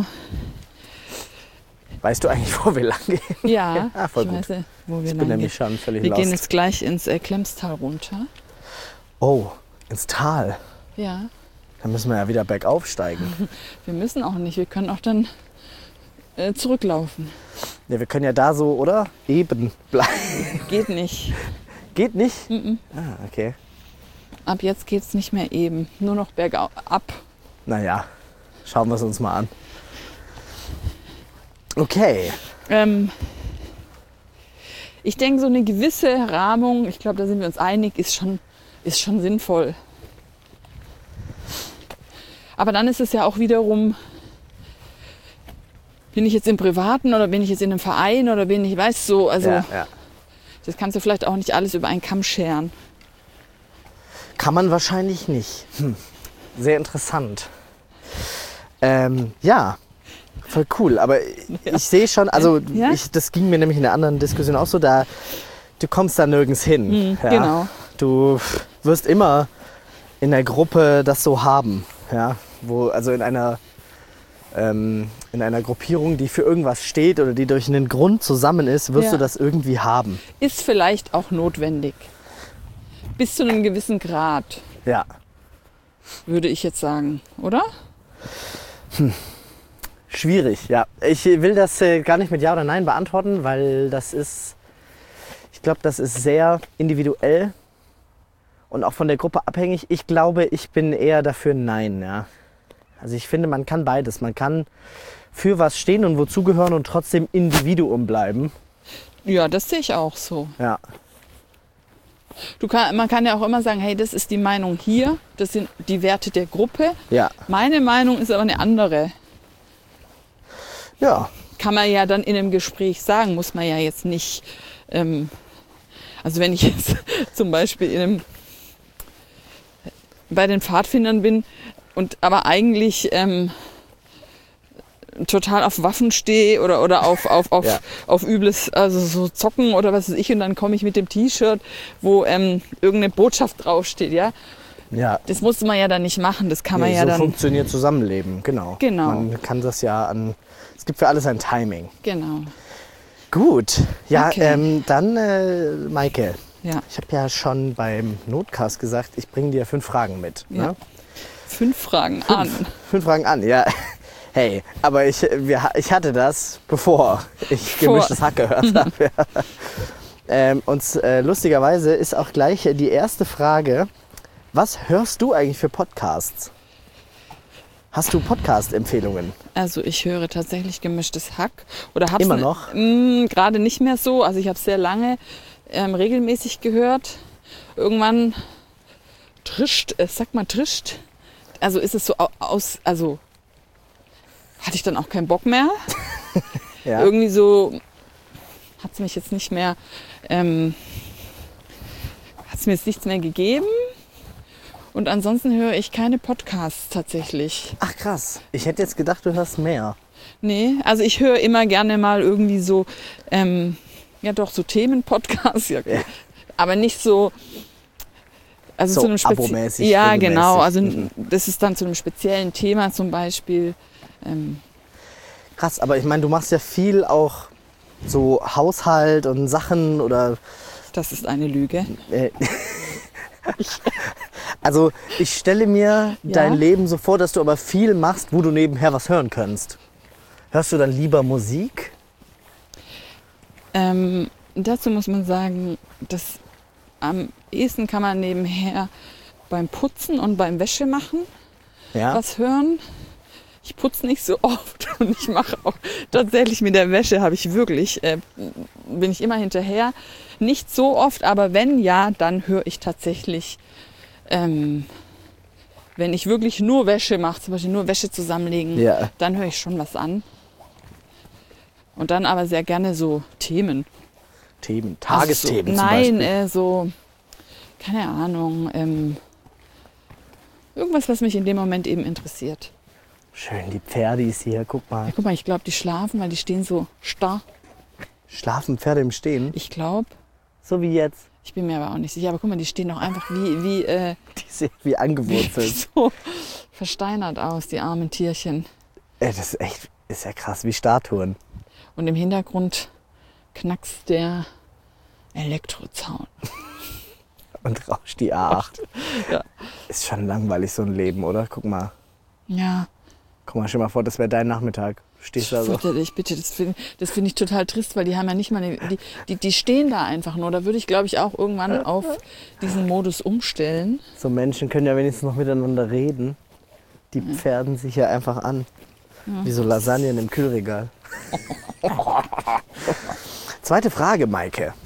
Weißt du eigentlich, wo wir lang gehen? ja, Ah, voll ich gut. weiß nicht, wo wir Ich bin lang nämlich gehen. schon völlig Wir lost. gehen jetzt gleich ins äh, Klemstal runter. Oh, ins Tal. Ja, Da müssen wir ja wieder bergauf steigen. wir müssen auch nicht, wir können auch dann äh, zurücklaufen. Ja, wir können ja da so, oder? Eben bleiben. Geht nicht. Geht nicht? Mhm. Ah, okay. Ab jetzt geht's nicht mehr eben, nur noch bergab. Naja, schauen wir es uns mal an. Okay. Ähm, ich denke, so eine gewisse Rahmung, ich glaube, da sind wir uns einig, ist schon, ist schon sinnvoll. Aber dann ist es ja auch wiederum, bin ich jetzt im Privaten oder bin ich jetzt in einem Verein oder bin ich, weißt so, also Ja, ja. das kannst du vielleicht auch nicht alles über einen Kamm scheren. Kann man wahrscheinlich nicht. Hm. Sehr interessant. Ähm, ja, voll cool. Aber Ja. ich sehe schon, also Ja? ich, das ging mir nämlich in der anderen Diskussion auch so, da du kommst da nirgends hin. Hm, ja. genau. Du wirst immer in der Gruppe das so haben. Ja? Wo, also in einer, ähm, in einer Gruppierung, die für irgendwas steht oder die durch einen Grund zusammen ist, wirst Ja. du das irgendwie haben. Ist vielleicht auch notwendig. Bis zu einem gewissen Grad, Ja. würde ich jetzt sagen, oder? Schwierig, ja. Ich will das äh, gar nicht mit Ja oder Nein beantworten, weil das ist, ich glaube, das ist sehr individuell und auch von der Gruppe abhängig. Ich glaube, ich bin eher dafür Nein, ja. Also ich finde, man kann beides. Man kann für was stehen und wozugehören und trotzdem Individuum bleiben. Ja, das sehe ich auch so. Ja, Du kann, man kann ja auch immer sagen, hey, das ist die Meinung hier, das sind die Werte der Gruppe. ja, Meine Meinung ist aber eine andere. ja, Kann man ja dann in einem Gespräch sagen, muss man ja jetzt nicht. Ähm, also wenn ich jetzt zum Beispiel in einem, bei den Pfadfindern bin und aber eigentlich ähm, total auf Waffen stehe oder, oder auf, auf, auf, Ja. auf übles, also so Zocken oder was weiß ich, und dann komme ich mit dem T-Shirt, wo ähm, irgendeine Botschaft draufsteht, ja. ja. Das muss man ja dann nicht machen, das kann man Nee, ja so dann. funktioniert Zusammenleben, genau. Genau. Man kann das ja an, es gibt für alles ein Timing. Genau. Gut, ja, Okay. ähm, dann äh, Maike. Ja. Ich habe ja schon beim Notcast gesagt, ich bringe dir fünf Fragen mit. Ja. Ne? Fünf Fragen an. Fünf Fragen an, ja. Hey, aber ich, wir, ich hatte das, bevor ich Vor- gemischtes Hack gehört habe. Ja. Ähm, und äh, lustigerweise ist auch gleich die erste Frage, was hörst du eigentlich für Podcasts? Hast du Podcast-Empfehlungen? Also ich höre tatsächlich gemischtes Hack. Oder hab's Immer ne- noch? Mm, gerade nicht mehr so. Also ich habe sehr lange ähm, regelmäßig gehört. Irgendwann trischt, äh, sag mal trischt. Also ist es so au- aus, also hatte ich dann auch keinen Bock mehr. Ja. Irgendwie so hat es mich jetzt nicht mehr, ähm, hat es mir jetzt nichts mehr gegeben. Und ansonsten höre ich keine Podcasts tatsächlich. Ach krass, ich hätte jetzt gedacht, du hörst mehr. Nee, also ich höre immer gerne mal irgendwie so, ähm, ja doch, so Themen-Podcasts, ja, Ja. aber nicht so, also So zu einem Spezi- abomäßig, Ja, regelmäßig. genau, also Mhm. das ist dann zu einem speziellen Thema zum Beispiel. Ähm, Krass, aber ich meine, du machst ja viel auch so Haushalt und Sachen oder das ist eine Lüge. Äh, also ich stelle mir Ja. dein Leben so vor, dass du aber viel machst, wo du nebenher was hören kannst. Hörst du dann lieber Musik? Ähm, dazu muss man sagen, dass am ehesten kann man nebenher beim Putzen und beim Wäsche machen Ja. was hören. Ich putze nicht so oft und ich mache auch tatsächlich mit der Wäsche habe ich wirklich, äh, bin ich immer hinterher. Nicht so oft, aber wenn ja, dann höre ich tatsächlich, ähm, wenn ich wirklich nur Wäsche mache, zum Beispiel nur Wäsche zusammenlegen, Ja. dann höre ich schon was an. Und dann aber sehr gerne so Themen. Themen, Also Tagesthemen so, zum Nein, Beispiel. äh, so, keine Ahnung, ähm, irgendwas, was mich in dem Moment eben interessiert. Schön, die Pferdis hier, guck mal. Ja, guck mal, ich glaube, die schlafen, weil die stehen so starr. Schlafen Pferde im Stehen? Ich glaube, So wie jetzt. ich bin mir aber auch nicht sicher, aber guck mal, die stehen doch einfach wie, wie, äh, Die sehen wie angewurzelt. so versteinert aus, die armen Tierchen. Ey, das ist echt, ist ja krass, wie Statuen. Und im Hintergrund knackst der Elektrozaun. Und rauscht die A acht. Ja. Ist schon langweilig, so ein Leben, oder? Guck mal. Ja, Guck mal, stell mal vor, das wäre dein Nachmittag. Du stehst da so. fürchterlich, bitte, das finde das find ich total trist, weil die haben ja nicht mal, eine, die, die, die stehen da einfach nur. Da würde ich, glaube ich, auch irgendwann auf diesen Modus umstellen. So Menschen können ja wenigstens noch miteinander reden. Die pferden sich ja einfach an. Wie so Lasagnen im Kühlregal. Zweite Frage, Maike.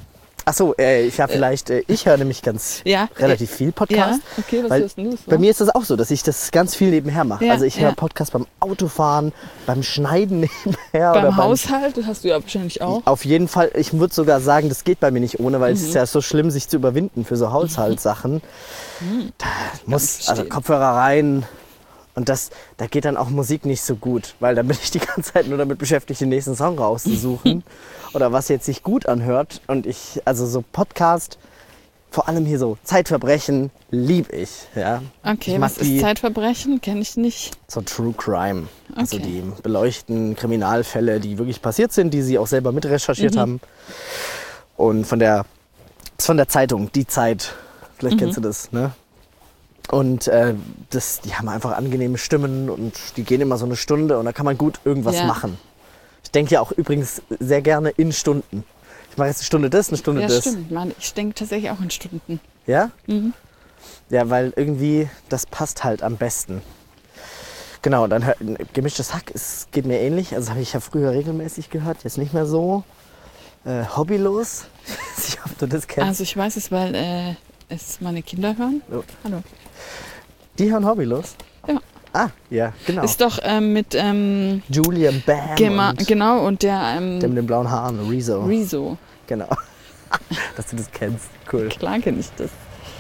Achso, äh, ich habe vielleicht, äh, ich höre nämlich ganz Ja, relativ viel Podcast. Ja, okay, was weil hörst du? Bei mir ist das auch so, dass ich das ganz viel nebenher mache. Ja, also ich ja. höre Podcast beim Autofahren, beim Schneiden nebenher. Beim oder Haushalt, das hast du ja wahrscheinlich auch. Auf jeden Fall, ich würde sogar sagen, das geht bei mir nicht ohne, weil Mhm. es ist ja so schlimm, sich zu überwinden für so Haushaltssachen. Mhm. Da muss also verstehen. Kopfhörer rein. Und das, da geht dann auch Musik nicht so gut, weil dann bin ich die ganze Zeit nur damit beschäftigt, den nächsten Song rauszusuchen oder was jetzt sich gut anhört. Und ich, also so Podcast, vor allem hier so Zeitverbrechen, lieb ich. Ja. Okay, ich mag was die, ist Zeitverbrechen? Kenne ich nicht. So True Crime. Also Okay. die beleuchten Kriminalfälle, die wirklich passiert sind, die sie auch selber mitrecherchiert Mhm. haben. Und von der, ist von der Zeitung, Die Zeit, vielleicht Mhm. kennst du das, ne? Und äh, das, die haben einfach angenehme Stimmen und die gehen immer so eine Stunde und da kann man gut irgendwas Ja. machen. Ich denke ja auch übrigens sehr gerne in Stunden. Ich mache jetzt eine Stunde das, eine Stunde Ja, das. stimmt. Mann, ich denke tatsächlich auch in Stunden. Ja? Mhm. Ja, weil irgendwie das passt halt am besten. Genau, dann hör- gemischtes Hack, es geht mir ähnlich. Also habe ich ja früher regelmäßig gehört, jetzt nicht mehr so. Äh, hobbylos. Ich weiß nicht, ob du das kennst. Also ich weiß es, weil äh, es meine Kinder hören. Oh. Hallo. Die hören hobbylos? Ja. Ah, ja, genau. Ist doch ähm, mit ähm, Julian Bam Gema- und genau und der ähm, der mit den blauen Haaren, Rezo. Rezo. Genau. Dass du das kennst. Cool. Klar kenne ich das.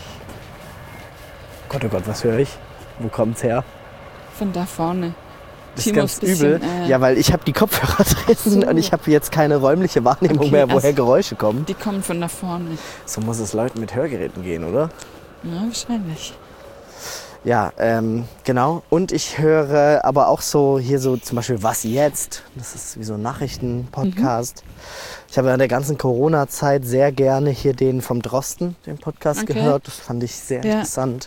Gott, oh Gott, was höre ich? Wo kommt's her? Von da vorne. Das Timo ist ganz ist bisschen, übel. äh, ja, weil ich habe die Kopfhörer drin so. und ich habe jetzt keine räumliche Wahrnehmung Okay, mehr, woher also- Geräusche kommen. Die kommen von da vorne. So muss es Leuten mit Hörgeräten gehen, oder? Ja, wahrscheinlich. Ja, ähm, genau. Und ich höre aber auch so hier so zum Beispiel Was jetzt? Das ist wie so ein Nachrichten-Podcast. Ich habe in der ganzen Corona-Zeit sehr gerne hier den vom Drosten, den Podcast Okay. gehört. Das fand ich sehr Ja. interessant.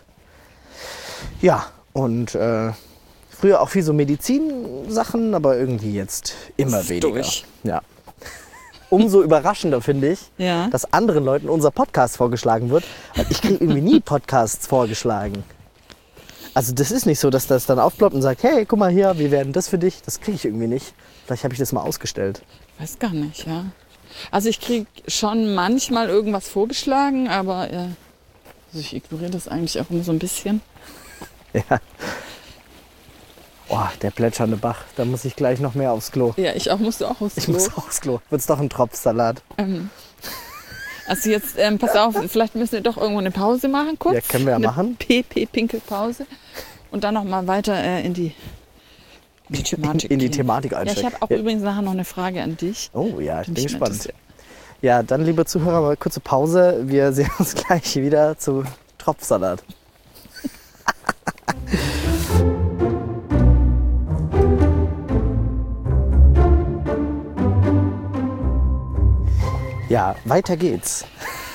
Ja, und äh, früher auch viel so Medizin-Sachen, aber irgendwie jetzt immer Ist weniger. durch. Ja. Umso überraschender finde ich, Ja. dass anderen Leuten unser Podcast vorgeschlagen wird. Weil ich kriege irgendwie nie Podcasts vorgeschlagen. Also das ist nicht so, dass das dann aufploppt und sagt, hey, guck mal hier, wir werden das für dich. Das kriege ich irgendwie nicht. Vielleicht habe ich das mal ausgestellt. Weiß gar nicht, ja. Also ich kriege schon manchmal irgendwas vorgeschlagen, aber äh, also ich ignoriere das eigentlich auch immer so ein bisschen. Ja. Oh, der plätschernde Bach. Da muss ich gleich noch mehr aufs Klo. Ja, ich auch musste auch aufs Ich Klo. muss aufs Klo. Wird's doch ein Tropfsalat. Ähm, also jetzt, ähm, pass auf, vielleicht müssen wir doch irgendwo eine Pause machen, kurz. Ja, können wir ja eine machen. P P-Pinkelpause. Und dann noch mal weiter äh, in die, in die Thematik In die gehen. Thematik Ja, ich einsteigen. habe auch übrigens nachher noch eine Frage an dich. Oh ja, ich bin Mich gespannt. interessiert. Ja, dann, liebe Zuhörer, mal kurze Pause. Wir sehen uns gleich wieder zu Tropfsalat. Ja, weiter geht's.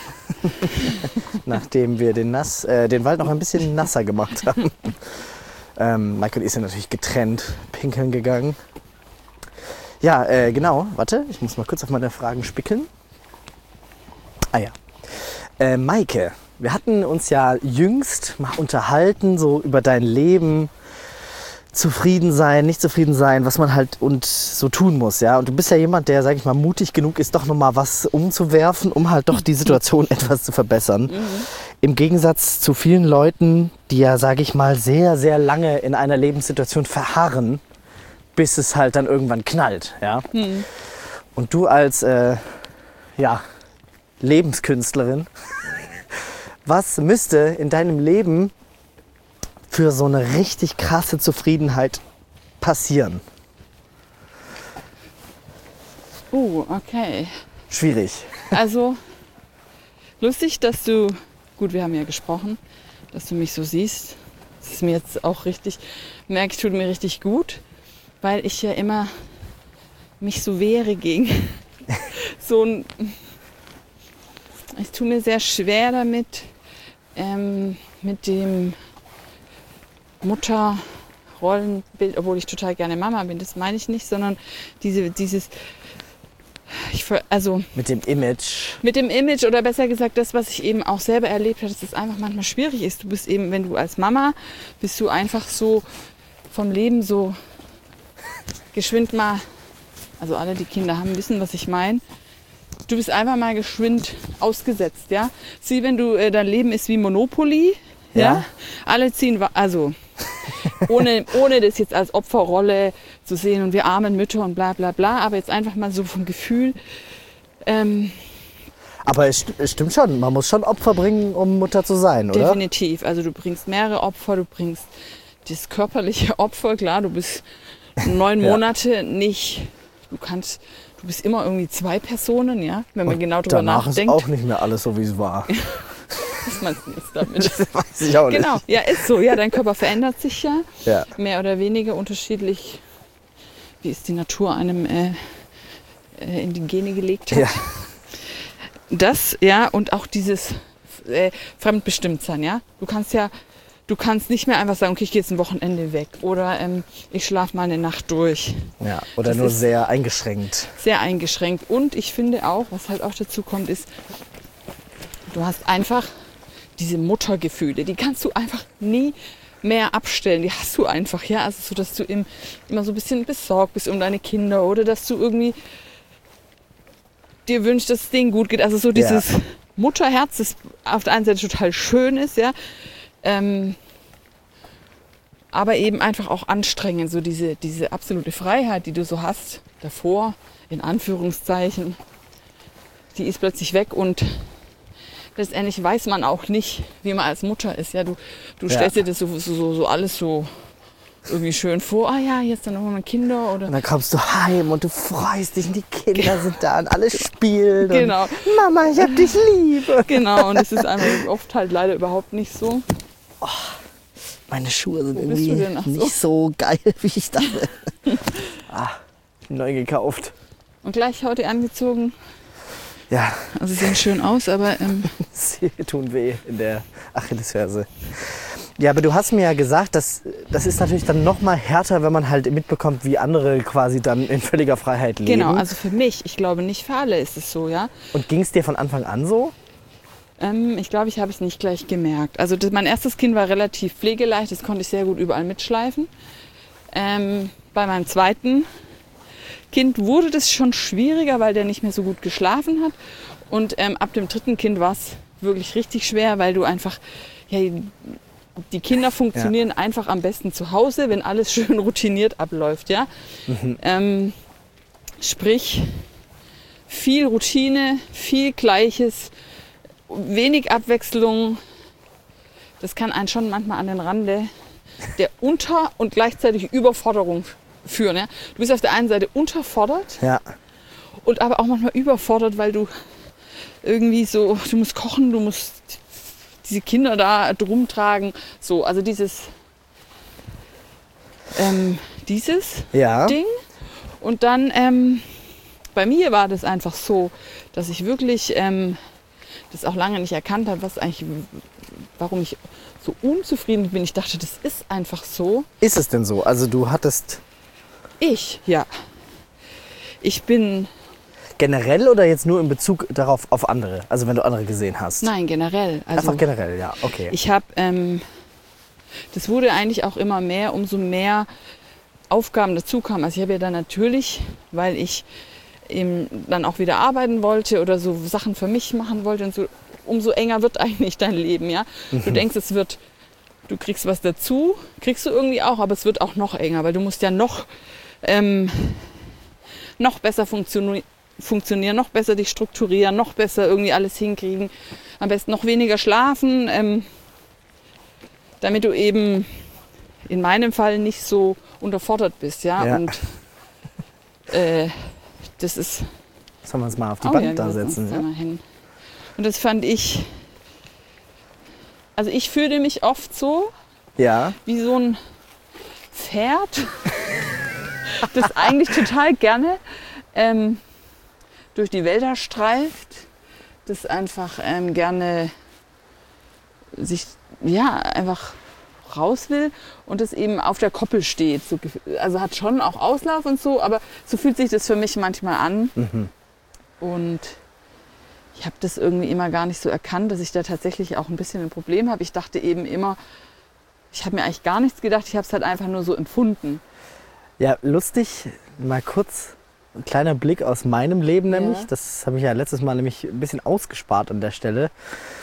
Nachdem wir den, Nass, äh, den Wald noch ein bisschen nasser gemacht haben. Ähm, Michael ist ja natürlich getrennt pinkeln gegangen. Ja, äh, genau. Warte, ich muss mal kurz auf meine Fragen spickeln. Ah ja. Äh, Maike, wir hatten uns ja jüngst mal unterhalten, so über dein Leben, zufrieden sein, nicht zufrieden sein, was man halt und so tun muss, ja. Und du bist ja jemand, der, sag ich mal, mutig genug ist, doch noch mal was umzuwerfen, um halt doch die Situation etwas zu verbessern. Mhm. Im Gegensatz zu vielen Leuten, die ja, sag ich mal, sehr, sehr lange in einer Lebenssituation verharren, bis es halt dann irgendwann knallt, ja. Mhm. Und du als, äh, ja, Lebenskünstlerin, was müsste in deinem Leben für so eine richtig krasse Zufriedenheit passieren? Uh, okay. Schwierig. Also, lustig, dass du, gut, wir haben ja gesprochen, dass du mich so siehst. Das ist mir jetzt auch richtig, merke ich, tut mir richtig gut, weil ich ja immer mich so wehre gegen so ein, ich tue mir sehr schwer damit, ähm, mit dem Mutterrollenbild, obwohl ich total gerne Mama bin, das meine ich nicht, sondern diese, dieses, ich, ver- also Mit dem Image. mit dem Image oder besser gesagt das, was ich eben auch selber erlebt habe, dass es einfach manchmal schwierig ist. Du bist eben, wenn du als Mama, bist du einfach so vom Leben so geschwind mal, also alle, die Kinder haben, wissen, was ich meine, Du bist einfach mal geschwind ausgesetzt, ja. Es ist wie wenn du, äh, dein Leben ist wie Monopoly, ja. Ja. Alle ziehen, wa- also ohne, ohne das jetzt als Opferrolle zu sehen und wir armen Mütter und bla bla bla, aber jetzt einfach mal so vom Gefühl, ähm, Aber es, st- es stimmt schon, man muss schon Opfer bringen, um Mutter zu sein, oder? definitiv. Also du bringst mehrere Opfer, du bringst das körperliche Opfer, klar, du bist neun Ja. Monate nicht, du kannst, du bist immer irgendwie zwei Personen, ja, wenn man Und genau drüber danach nachdenkt. ist auch nicht mehr alles so, wie es war. Was meinst du jetzt damit? Das weiß ich auch nicht. Genau, ja, ist so. Ja, dein Körper verändert sich ja, Ja. mehr oder weniger unterschiedlich, wie es die Natur einem äh, äh, in die Gene gelegt hat. Ja. Das, ja, und auch dieses äh, Fremdbestimmtsein, ja. Du kannst ja, du kannst nicht mehr einfach sagen, okay, ich gehe jetzt ein Wochenende weg oder ähm, ich schlafe mal eine Nacht durch. Ja, oder Das nur ist- sehr eingeschränkt. Sehr eingeschränkt. Und ich finde auch, was halt auch dazu kommt, ist, du hast einfach diese Muttergefühle, die kannst du einfach nie mehr abstellen. Die hast du einfach, ja. Also so, dass du im, immer so ein bisschen besorgt bist um deine Kinder oder dass du irgendwie dir wünschst, dass es denen gut geht. Also so dieses Ja. Mutterherz, das auf der einen Seite total schön ist, ja. Ähm, aber eben einfach auch anstrengend, so diese, diese absolute Freiheit, die du so hast davor, in Anführungszeichen, die ist plötzlich weg und letztendlich weiß man auch nicht, wie man als Mutter ist. Ja, du, du Ja. stellst dir das so, so, so alles so irgendwie schön vor. Ah ja, jetzt dann nochmal Kinder oder Und dann kommst du heim und du freust dich und die Kinder sind da und alle spielen. Genau. Und Mama, ich hab dich lieb. genau. Und es ist einfach oft halt leider überhaupt nicht so. Meine Schuhe sind Wo bist irgendwie du denn? Ach so. nicht so geil, wie ich dachte. ah, neu gekauft. Und gleich heute angezogen. Ja, Also sehen schön aus, aber ähm, sie tun weh in der Achillesferse. Ja, aber du hast mir ja gesagt, dass, das ist natürlich dann noch mal härter, wenn man halt mitbekommt, wie andere quasi dann in völliger Freiheit leben. genau. Also für mich, ich glaube nicht für alle ist es so, ja. Und ging es dir von Anfang an so? Ähm, ich glaube, ich habe es nicht gleich gemerkt. Also das, mein erstes Kind war relativ pflegeleicht, das konnte ich sehr gut überall mitschleifen. Ähm, bei meinem zweiten Kind wurde das schon schwieriger, weil der nicht mehr so gut geschlafen hat. Und ähm, ab dem dritten Kind war es wirklich richtig schwer, weil du einfach, ja, die Kinder funktionieren einfach am besten zu Hause, wenn alles schön routiniert abläuft, ja. Ähm, sprich, viel Routine, viel Gleiches, wenig Abwechslung. Das kann einen schon manchmal an den Rande der Unter- und gleichzeitig Überforderung führen. Ja? Du bist auf der einen Seite unterfordert Ja. und aber auch manchmal überfordert, weil du irgendwie so, du musst kochen, du musst diese Kinder da drum tragen. So, also dieses, ähm, dieses Ja. Ding. Und dann, ähm, bei mir war das einfach so, dass ich wirklich ähm, das auch lange nicht erkannt habe, was eigentlich, warum ich so unzufrieden bin. Ich dachte, das ist einfach so. Ist es denn so? Also du hattest Ich, ja. Ich bin, generell oder jetzt nur in Bezug darauf auf andere? Also wenn du andere gesehen hast? nein, generell. Also Einfach generell, ja, okay. ich habe, ähm, das wurde eigentlich auch immer mehr, umso mehr Aufgaben dazu kamen. Also ich habe ja dann natürlich, weil ich eben dann auch wieder arbeiten wollte oder so Sachen für mich machen wollte und so, umso enger wird eigentlich dein Leben, ja. Du denkst, es wird, du kriegst was dazu, kriegst du irgendwie auch, aber es wird auch noch enger, weil du musst ja noch, ähm, noch besser funktio- funktionieren, noch besser dich strukturieren, noch besser irgendwie alles hinkriegen, am besten noch weniger schlafen, ähm, damit du eben in meinem Fall nicht so unterfordert bist, ja. Ja. Und äh, das ist Sollen wir uns mal auf die Oh Band ja, da wir setzen setzen? uns da Ja? mal hin. Und das fand ich, also ich fühle mich oft so ja. wie so ein Pferd, das eigentlich total gerne ähm, durch die Wälder streift, das einfach ähm, gerne sich, ja, einfach raus will und das eben auf der Koppel steht. So, gef- also hat schon auch Auslauf und so, aber so fühlt sich das für mich manchmal an. Mhm. Und ich habe das irgendwie immer gar nicht so erkannt, dass ich da tatsächlich auch ein bisschen ein Problem habe. Ich dachte eben immer, ich habe mir eigentlich gar nichts gedacht, ich habe es halt einfach nur so empfunden. Ja, lustig, mal kurz ein kleiner Blick aus meinem Leben nämlich. Ja. Das habe ich ja letztes Mal nämlich ein bisschen ausgespart an der Stelle.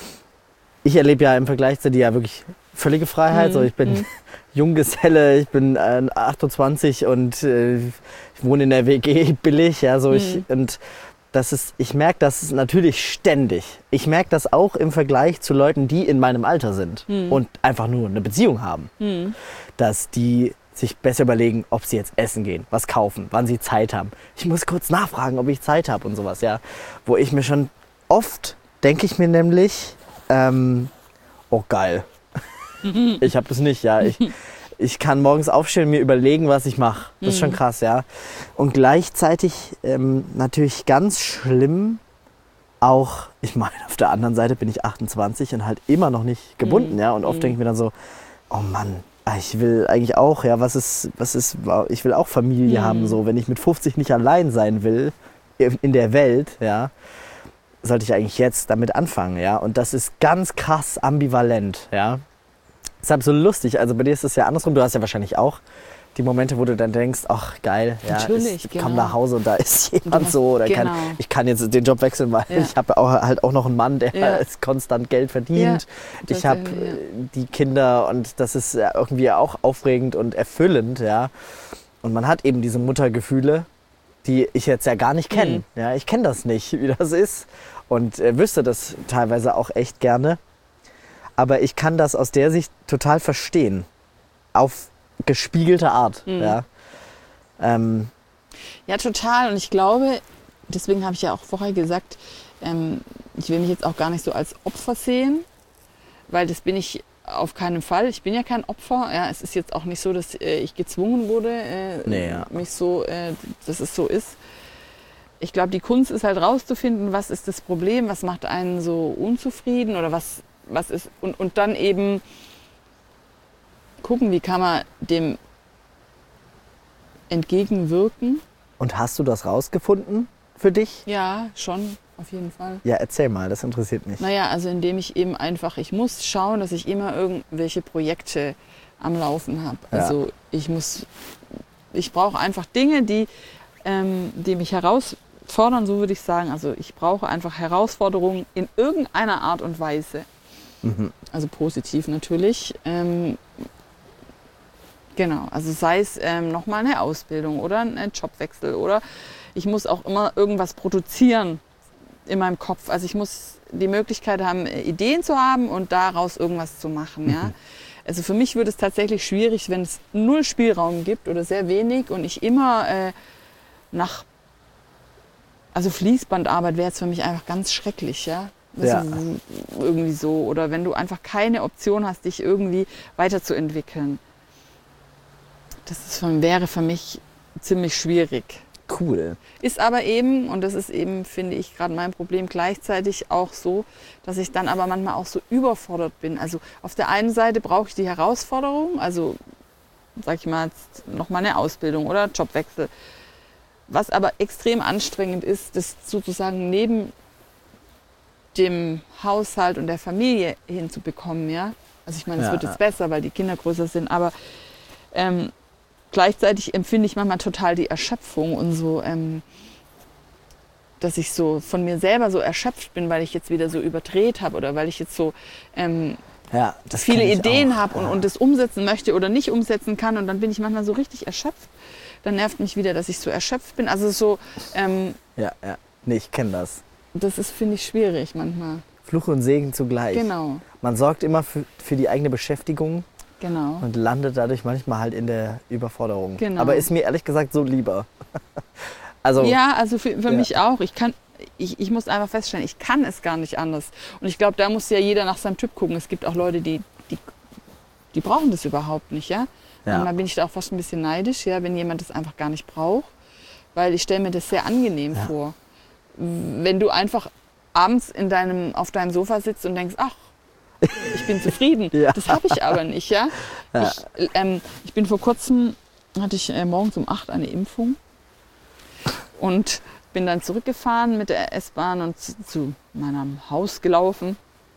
Ich erlebe ja im Vergleich zu dir ja wirklich völlige Freiheit. Mhm. So, ich bin Mhm. Junggeselle, ich bin äh, achtundzwanzig und äh, ich wohne in der W G billig. Ja, so ich, Mhm. und das ist, ich merke das natürlich ständig. Ich merke das auch im Vergleich zu Leuten, die in meinem Alter sind Mhm. und einfach nur eine Beziehung haben. Mhm. Dass die sich besser überlegen, ob sie jetzt essen gehen, was kaufen, wann sie Zeit haben. Ich muss kurz nachfragen, ob ich Zeit habe und sowas, ja. Wo ich mir schon oft, denke ich mir nämlich, ähm, oh geil, ich habe das nicht, ja. Ich, ich kann morgens aufstehen und mir überlegen, was ich mache. Das ist schon krass, ja. Und gleichzeitig ähm, natürlich ganz schlimm auch, ich meine, auf der anderen Seite bin ich achtundzwanzig und halt immer noch nicht gebunden, Mhm. ja. Und oft Mhm. denke ich mir dann so, oh Mann, ich will eigentlich auch, ja, was ist, was ist, ich will auch Familie Mhm. haben, so. Wenn ich mit fünfzig nicht allein sein will, in der Welt, ja, sollte ich eigentlich jetzt damit anfangen, ja. Und das ist ganz krass ambivalent, ja. Deshalb so lustig, also bei dir ist es ja andersrum, du hast ja wahrscheinlich auch die Momente, wo du dann denkst, ach geil, ja, Natürlich, ich genau. komm nach Hause und da ist Du jemand hast- so, oder genau. kann, ich kann jetzt den Job wechseln, weil Ja. ich habe auch, halt auch noch einen Mann, der Ja. konstant Geld verdient. Ja, Ich habe tatsächlich, ja. äh, die Kinder und das ist ja irgendwie auch aufregend und erfüllend, ja. Und man hat eben diese Muttergefühle, die ich jetzt ja gar nicht kenne. Mhm. Ja, ich kenne das nicht, wie das ist und äh, wüsste das teilweise auch echt gerne. Aber ich kann das aus der Sicht total verstehen. Auf gespiegelte Art. Mhm. Ja. Ähm, Ja, total. Und ich glaube, deswegen habe ich ja auch vorher gesagt, ähm, ich will mich jetzt auch gar nicht so als Opfer sehen, weil das bin ich auf keinen Fall. Ich bin ja kein Opfer. Ja, es ist jetzt auch nicht so, dass äh, ich gezwungen wurde, äh, Nee, ja. mich so, äh, dass es so ist. Ich glaube, die Kunst ist halt rauszufinden, was ist das Problem, was macht einen so unzufrieden oder was, was ist. Und, und dann eben gucken, wie kann man dem entgegenwirken. und hast du das rausgefunden für dich? Ja, schon, auf jeden Fall. Ja, erzähl mal, das interessiert mich. Naja, also indem ich eben einfach, ich muss schauen, dass ich immer irgendwelche Projekte am Laufen habe. Ja. Also ich muss, ich brauche einfach Dinge, die, ähm, die mich herausfordern, so würde ich sagen. Also ich brauche einfach Herausforderungen in irgendeiner Art und Weise. Mhm. Also positiv natürlich. Ähm, genau, also sei es ähm, nochmal eine Ausbildung oder ein Jobwechsel oder ich muss auch immer irgendwas produzieren in meinem Kopf. Also ich muss die Möglichkeit haben, Ideen zu haben und daraus irgendwas zu machen. Ja? Also für mich wird es tatsächlich schwierig, wenn es null Spielraum gibt oder sehr wenig und ich immer äh, nach, also Fließbandarbeit wäre jetzt für mich einfach ganz schrecklich, ja. Also Ja. irgendwie so. Oder wenn du einfach keine Option hast, dich irgendwie weiterzuentwickeln. Das ist für, wäre für mich ziemlich schwierig. Cool. Ist aber eben, und das ist eben, finde ich, gerade mein Problem, gleichzeitig auch so, dass ich dann aber manchmal auch so überfordert bin. Also auf der einen Seite brauche ich die Herausforderung, also sag ich mal jetzt nochmal eine Ausbildung oder Jobwechsel. Was aber extrem anstrengend ist, das sozusagen neben dem Haushalt und der Familie hinzubekommen. Ja? Also ich meine, es Ja, wird ja. jetzt besser, weil die Kinder größer sind, aber ähm, gleichzeitig empfinde ich manchmal total die Erschöpfung und so, ähm, dass ich so von mir selber so erschöpft bin, weil ich jetzt wieder so überdreht habe oder weil ich jetzt so ähm, Ja, das viele kenn ich Ideen auch. habe und, Ja. und das umsetzen möchte oder nicht umsetzen kann und dann bin ich manchmal so richtig erschöpft. Dann nervt mich wieder, dass ich so erschöpft bin. Also so, ähm, Ja, ja. Nee, ich kenne das. das ist, finde ich, schwierig manchmal. Fluch und Segen zugleich. Genau, Man sorgt immer für, für die eigene Beschäftigung genau. und landet dadurch manchmal halt in der Überforderung. Genau. Aber ist mir ehrlich gesagt so lieber. Also, Ja, also für, für Ja. mich auch. Ich kann, ich, ich muss einfach feststellen, ich kann es gar nicht anders. Und ich glaube, da muss ja jeder nach seinem Typ gucken. Es gibt auch Leute, die, die, die brauchen das überhaupt nicht, ja. Ja. Und da bin ich da auch fast ein bisschen neidisch, ja, wenn jemand das einfach gar nicht braucht. Weil ich stelle mir das sehr angenehm Ja. vor. Wenn du einfach abends in deinem, auf deinem Sofa sitzt und denkst, ach, ich bin zufrieden. Ja. Das habe ich aber nicht, ja. Ja. Ich, ähm, ich bin vor kurzem, hatte ich äh, morgens um acht eine Impfung und bin dann zurückgefahren mit der S-Bahn und zu, zu meinem Haus gelaufen.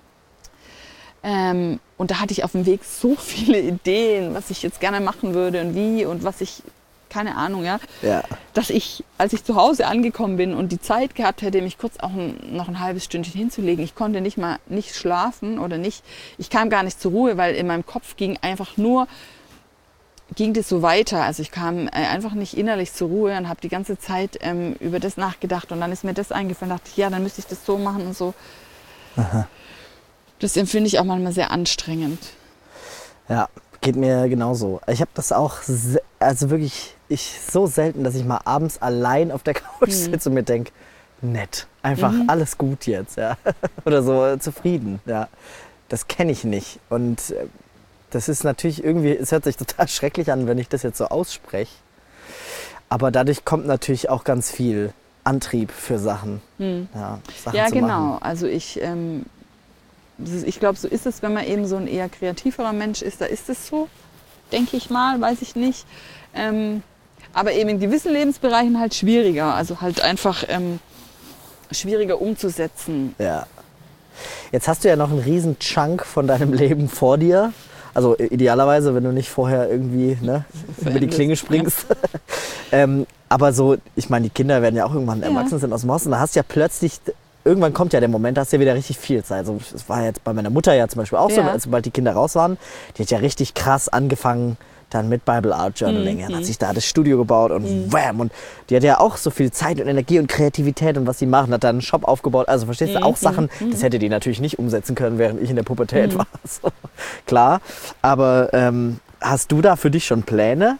Ähm, und da hatte ich auf dem Weg so viele Ideen, was ich jetzt gerne machen würde und wie und was ich keine Ahnung, ja. Ja. Dass ich, als ich zu Hause angekommen bin und die Zeit gehabt hätte, mich kurz auch ein, noch ein halbes Stündchen hinzulegen, ich konnte nicht mal nicht schlafen oder nicht, ich kam gar nicht zur Ruhe, weil in meinem Kopf ging einfach nur, ging das so weiter. Also ich kam äh, einfach nicht innerlich zur Ruhe und habe die ganze Zeit ähm, über das nachgedacht und dann ist mir das eingefallen, dachte ich, ja, dann müsste ich das so machen und so. Aha. Das empfinde ich auch manchmal sehr anstrengend. Ja, geht mir genauso. Ich habe das auch, se- also wirklich, ich so selten, dass ich mal abends allein auf der Couch Mhm. sitze und mir denke, nett, einfach Mhm. alles gut jetzt, ja. Oder so äh, zufrieden, ja. Das kenne ich nicht. Und äh, das ist natürlich irgendwie, es hört sich total schrecklich an, wenn ich das jetzt so ausspreche. Aber dadurch kommt natürlich auch ganz viel Antrieb für Sachen. Hm. Ja, Sachen Ja, zu genau. machen. Also ich, ähm, das ist- ich glaube, so ist es, wenn man eben so ein eher kreativerer Mensch ist, da ist es so, denke ich mal, weiß ich nicht. Ähm, aber eben in gewissen Lebensbereichen halt schwieriger, also halt einfach ähm, schwieriger umzusetzen. Ja. Jetzt hast du ja noch einen riesen Chunk von deinem Leben vor dir. Also idealerweise, wenn du nicht vorher irgendwie ne, über die Klinge springst. ähm, aber so, ich meine, die Kinder werden ja auch irgendwann Ja. erwachsen sind aus dem Haus. Und da hast du ja plötzlich, irgendwann kommt ja der Moment, da hast du ja wieder richtig viel Zeit. So, das war jetzt bei meiner Mutter ja zum Beispiel auch so, Ja. sobald die Kinder raus waren. Die hat ja richtig krass angefangen dann mit Bible Art Journaling. Mhm. Dann hat sich da das Studio gebaut und Mhm. wham. Und die hat ja auch so viel Zeit und Energie und Kreativität und was sie machen. Hat dann einen Shop aufgebaut. Also verstehst du, Mhm. auch Sachen, das hätte die natürlich nicht umsetzen können, während ich in der Pubertät war. So, klar. Aber ähm, hast du da für dich schon Pläne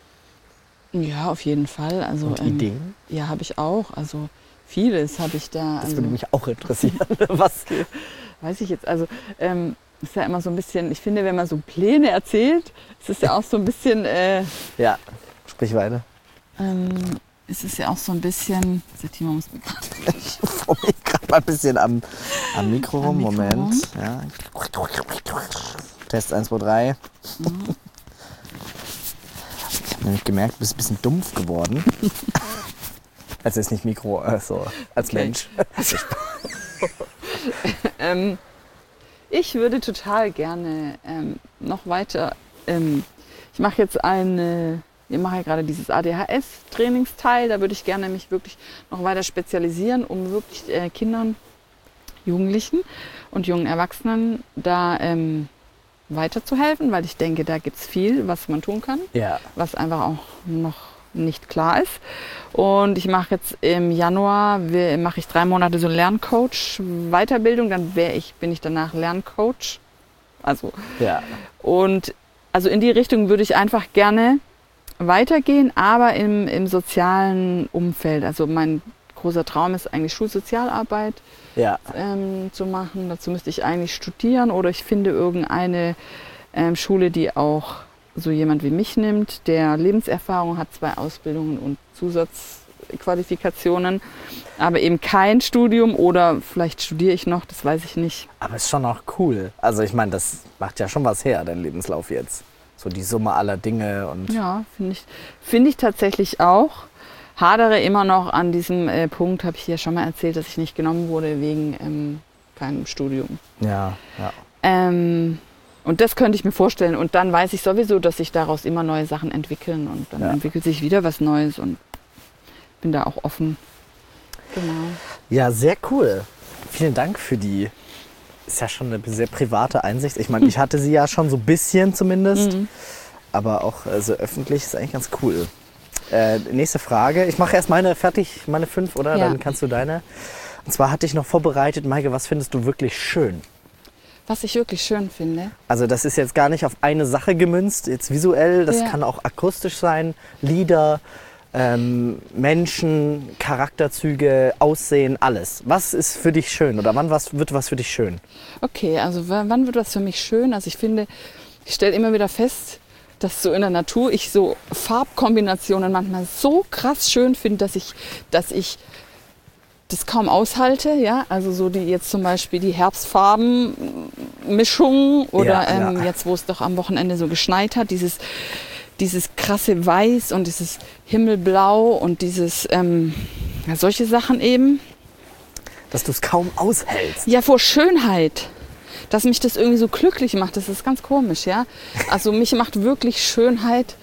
Ja, auf jeden Fall. Also, und ähm, Ideen? Ja, habe ich auch. Also vieles habe ich da. Das Also, würde mich auch interessieren. Was? weiß ich jetzt, also ähm, ist ja immer so ein bisschen, ich finde, wenn man so Pläne erzählt, ist es ja auch so ein bisschen, äh, Ja, sprich weiter. ähm, ist es ja auch so ein bisschen, der Timo muss mir gerade Ich freue mich gerade mal ein bisschen am, am Mikro rum. Am Mikro Moment. rum. Ja. Test eins, zwei, drei. Ich habe nämlich gemerkt, du bist ein bisschen dumpf geworden. Also jetzt nicht Mikro, also als Okay. Mensch. ähm, ich würde total gerne ähm, noch weiter, ähm, ich mache jetzt eine, ich mache ja gerade dieses A D H S-Trainingsteil, da würde ich gerne mich wirklich noch weiter spezialisieren, um wirklich äh, Kindern, Jugendlichen und jungen Erwachsenen da ähm, weiterzuhelfen, weil ich denke, da gibt es viel, was man tun kann, Ja. was einfach auch noch nicht klar ist. Und ich mache jetzt im Januar we- mache ich drei Monate so Lerncoach Weiterbildung, dann wäre ich bin ich danach Lerncoach. Also Ja. und also in die Richtung würde ich einfach gerne weitergehen, aber im, im sozialen Umfeld. Also mein großer Traum ist eigentlich Schulsozialarbeit Ja. ähm, zu machen. Dazu müsste ich eigentlich studieren oder ich finde irgendeine ähm, Schule, die auch so jemand wie mich nimmt, der Lebenserfahrung hat, zwei Ausbildungen und Zusatzqualifikationen, aber eben kein Studium oder vielleicht studiere ich noch, das weiß ich nicht. Aber ist schon auch cool. Also ich meine, das macht ja schon was her, dein Lebenslauf jetzt. So die Summe aller Dinge und Ja, finde ich, finde ich tatsächlich auch. Hadere immer noch an diesem äh, Punkt, habe ich ja schon mal erzählt, dass ich nicht genommen wurde wegen ähm, keinem Studium. ja, ja. Ähm, und das könnte ich mir vorstellen. Und dann weiß ich sowieso, dass sich daraus immer neue Sachen entwickeln. Und dann Ja. entwickelt sich wieder was Neues und bin da auch offen. Genau. Ja, sehr cool. Vielen Dank für die, ist ja schon eine sehr private Einsicht. Ich meine, ich hatte sie ja schon so ein bisschen zumindest, Mhm. aber auch äh, so öffentlich ist eigentlich ganz cool. Äh, nächste Frage. Ich mache erst meine fertig, meine fünf, oder? Ja. Dann kannst du deine. Und zwar hatte ich noch vorbereitet, Maike, was findest du wirklich schön? Was ich wirklich schön finde. Also das ist jetzt gar nicht auf eine Sache gemünzt, jetzt visuell, das Ja. kann auch akustisch sein, Lieder, ähm, Menschen, Charakterzüge, Aussehen, alles. Was ist für dich schön oder wann was, wird was für dich schön? Okay, also w- wann wird was für mich schön? Also ich finde, ich stelle immer wieder fest, dass so in der Natur ich so Farbkombinationen manchmal so krass schön finde, dass ich, dass ich das kaum aushalte. Ja? Also so die jetzt zum Beispiel die Herbstfarbenmischung oder Ja, ähm, ja. jetzt, wo es doch am Wochenende so geschneit hat, dieses, dieses krasse Weiß und dieses Himmelblau und dieses, ähm, ja, solche Sachen eben. Dass du es kaum aushältst. Ja, vor Schönheit. Dass mich das irgendwie so glücklich macht, das ist ganz komisch, ja. Also mich macht wirklich Schönheit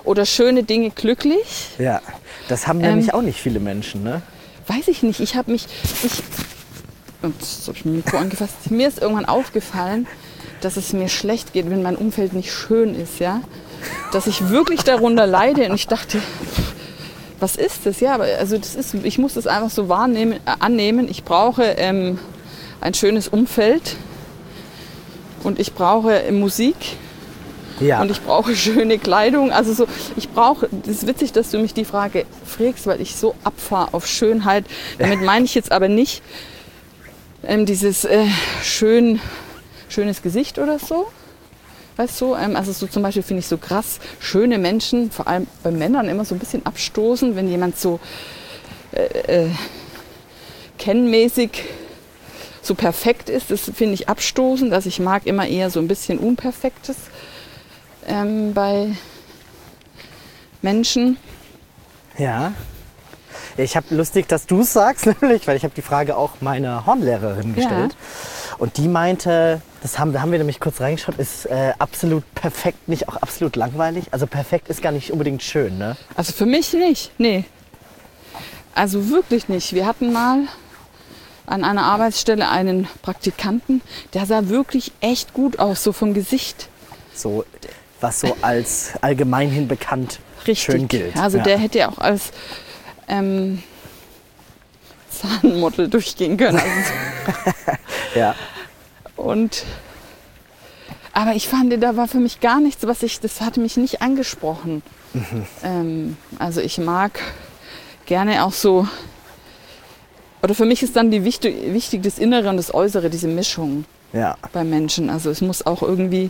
oder schöne Dinge glücklich. Ja, das haben nämlich ähm, auch nicht viele Menschen, ne? Weiß ich nicht. Ich habe mich... Ich, jetzt habe ich mir Mikro angefasst. Mir ist irgendwann aufgefallen, dass es mir schlecht geht, wenn mein Umfeld nicht schön ist, ja. Dass ich wirklich darunter leide. Und ich dachte, was ist das? Ja, aber also das ist, ich muss das einfach so wahrnehmen, äh, annehmen. Ich brauche ähm, ein schönes Umfeld und ich brauche äh, Musik. Ja. Und ich brauche schöne Kleidung. Also so, ich brauche, das ist witzig, dass du mich die Frage fragst, weil ich so abfahre auf Schönheit. Damit meine ich jetzt aber nicht ähm, dieses äh, schön, schönes Gesicht oder so. Weißt du, ähm, also so zum Beispiel finde ich so krass, schöne Menschen, vor allem bei Männern immer so ein bisschen abstoßen, wenn jemand so äh, äh, kennmäßig so perfekt ist. Das finde ich abstoßend. Also ich mag immer eher so ein bisschen Unperfektes. Ähm, bei Menschen. Ja. Ich habe lustig, dass du es sagst, nämlich, weil ich habe die Frage auch meiner Hornlehrerin gestellt. Ja. Und die meinte, das haben, haben wir nämlich kurz reingeschaut, ist äh, absolut perfekt, nicht auch absolut langweilig. Also perfekt ist gar nicht unbedingt schön, ne? Also für mich nicht, nee. Also wirklich nicht. Wir hatten mal an einer Arbeitsstelle einen Praktikanten, der sah wirklich echt gut aus, so vom Gesicht. So, was so als allgemeinhin bekannt Richtig. Schön gilt. Also ja. Der hätte auch als ähm, Zahnmodel durchgehen können. Also ja. Und aber ich fand, da war für mich gar nichts, was ich, das hatte mich nicht angesprochen. Mhm. Ähm, also ich mag gerne auch so, oder für mich ist dann die wichtig, wichtig das Innere und das Äußere, diese Mischung ja. bei Menschen. Also es muss auch irgendwie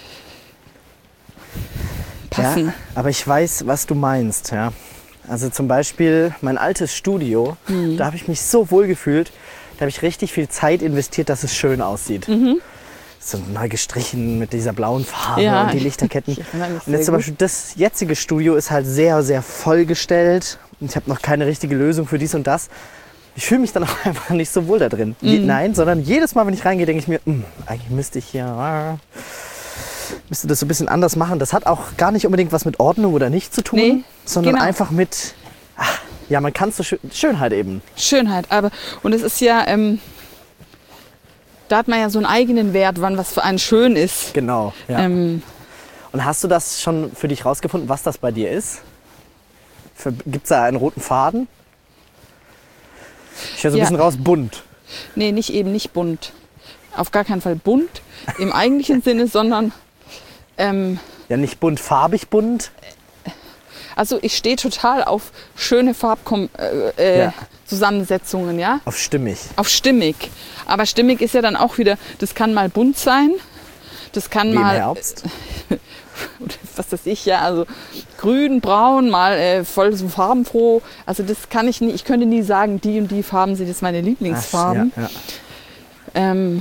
passen. Ja, aber ich weiß, was du meinst. Ja. Also zum Beispiel mein altes Studio, mhm. da habe ich mich so wohl gefühlt, da habe ich richtig viel Zeit investiert, dass es schön aussieht. Mhm. So neu gestrichen mit dieser blauen Farbe ja, und die Lichterketten. Und jetzt zum Beispiel das jetzige Studio ist halt sehr, sehr vollgestellt. Und ich habe noch keine richtige Lösung für dies und das. Ich fühle mich dann auch einfach nicht so wohl da drin. Mhm. Je, nein, sondern jedes Mal, wenn ich reingehe, denke ich mir, eigentlich müsste ich hier... Ah, müsste das so ein bisschen anders machen. Das hat auch gar nicht unbedingt was mit Ordnung oder nicht zu tun, nee, sondern genau. einfach mit, ach, ja, man kann es so schön, Schönheit eben. Schönheit, aber, und es ist ja, ähm, da hat man ja so einen eigenen Wert, wann was für einen schön ist. Genau, ja. Ähm, und hast du das schon für dich rausgefunden, was das bei dir ist? Gibt es da einen roten Faden? Ich höre so ein ja. bisschen raus, bunt. Nee, nicht eben nicht bunt. Auf gar keinen Fall bunt im eigentlichen Sinne, sondern Ähm, ja, nicht bunt, farbig bunt? Also ich stehe total auf schöne Farbzusammensetzungen, äh, ja. Zusammensetzungen, ja? Auf stimmig. Auf stimmig. Aber stimmig ist ja dann auch wieder, das kann mal bunt sein, das kann Wie mal... im Herbst? Was weiß ich, ja, also grün, braun, mal äh, voll so farbenfroh. Also das kann ich nie, ich könnte nie sagen, die und die Farben sind jetzt meine Lieblingsfarben. Ach, ja, ja. Ähm,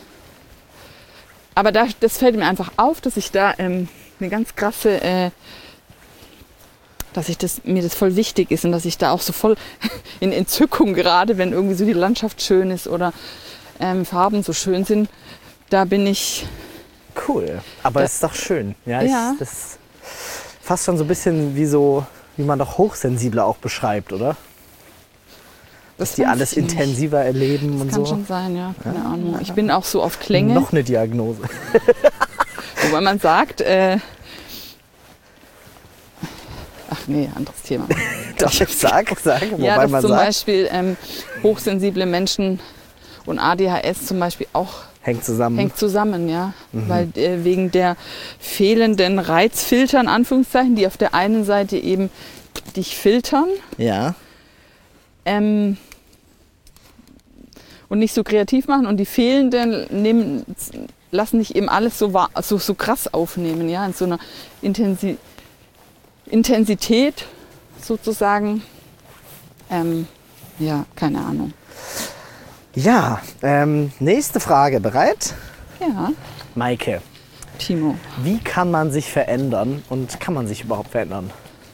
Aber da, das fällt mir einfach auf, dass ich da ähm, eine ganz krasse, äh, dass ich das, mir das voll wichtig ist und dass ich da auch so voll in Entzückung gerade, wenn irgendwie so die Landschaft schön ist oder ähm, Farben so schön sind, da bin ich... Cool, aber es ist doch schön. Ja, ja. Ich, das ist fast schon so ein bisschen wie so, wie man doch Hochsensible auch beschreibt, oder? Dass die alles intensiver nicht. erleben das und so. Das kann schon sein, ja. Keine ja. Ahnung. Ich bin auch so auf Klänge. Noch eine Diagnose. Wobei man sagt, äh ach nee, anderes Thema. Doch, sag, sag. Wobei ja, dass man zum sagt. Beispiel ähm, hochsensible Menschen und A D H S zum Beispiel auch hängt zusammen. Hängt zusammen, ja. Mhm. Weil äh, wegen der fehlenden Reizfilter, in Anführungszeichen, die auf der einen Seite eben dich filtern. Ja. Ähm, und nicht so kreativ machen und die fehlenden nehmen, lassen dich eben alles so, so, so krass aufnehmen, ja, in so einer Intensi- Intensität sozusagen. Ähm, ja, keine Ahnung. Ja, ähm, nächste Frage. Bereit? Ja. Maike. Timo. Wie kann man sich verändern und kann man sich überhaupt verändern?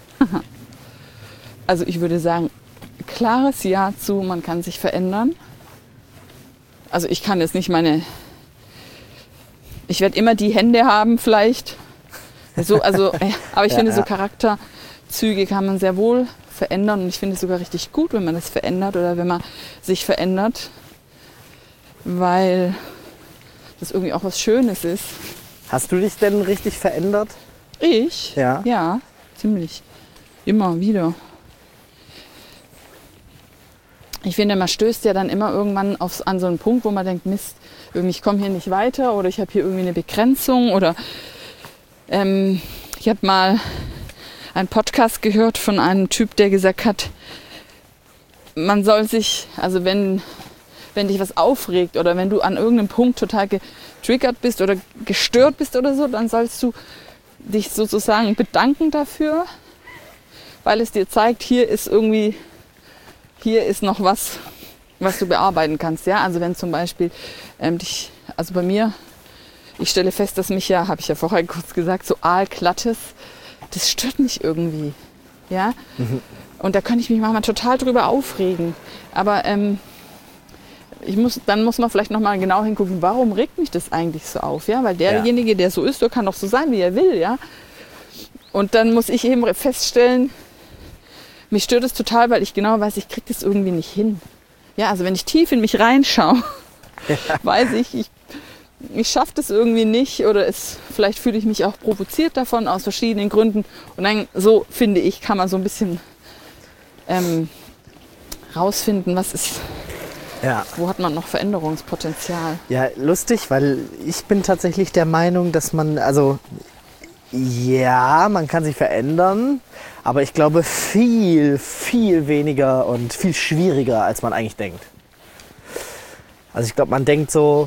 Also ich würde sagen, klares Ja zu, man kann sich verändern. Also ich kann jetzt nicht meine... Ich werde immer die Hände haben vielleicht, So, also, ja, aber ich Ja, finde, ja. so Charakterzüge kann man sehr wohl verändern. Und ich finde es sogar richtig gut, wenn man das verändert oder wenn man sich verändert, weil das irgendwie auch was Schönes ist. Hast du dich denn richtig verändert? Ich? Ja. Ja, ziemlich. Immer wieder. Ich finde, man stößt ja dann immer irgendwann auf, an so einen Punkt, wo man denkt, Mist, irgendwie ich komme hier nicht weiter oder ich habe hier irgendwie eine Begrenzung oder ähm, ich habe mal einen Podcast gehört von einem Typ, der gesagt hat, man soll sich, also wenn, wenn dich was aufregt oder wenn du an irgendeinem Punkt total getriggert bist oder gestört bist oder so, dann sollst du dich sozusagen bedanken dafür, weil es dir zeigt, hier ist irgendwie, hier ist noch was, was du bearbeiten kannst. Ja? Also wenn zum Beispiel ähm, dich, also bei mir, ich stelle fest, dass mich ja, habe ich ja vorher kurz gesagt, so aalglattes, das stört mich irgendwie. Ja? Mhm. Und da kann ich mich manchmal total drüber aufregen. Aber ähm, ich muss, dann muss man vielleicht nochmal genau hingucken, warum regt mich das eigentlich so auf? Ja? Weil derjenige, ja. der so ist, der kann doch so sein, wie er will. Ja? Und dann muss ich eben feststellen, mich stört es total, weil ich genau weiß, ich kriege das irgendwie nicht hin. Ja, also wenn ich tief in mich reinschaue, ja. weiß ich, ich Ich schaffe das irgendwie nicht oder es, vielleicht fühle ich mich auch provoziert davon aus verschiedenen Gründen. Und dann, so finde ich, kann man so ein bisschen ähm, rausfinden, was ist, ja. wo hat man noch Veränderungspotenzial. Ja, lustig, weil ich bin tatsächlich der Meinung, dass man, also ja, man kann sich verändern, aber ich glaube viel, viel weniger und viel schwieriger, als man eigentlich denkt. Also ich glaube, man denkt so,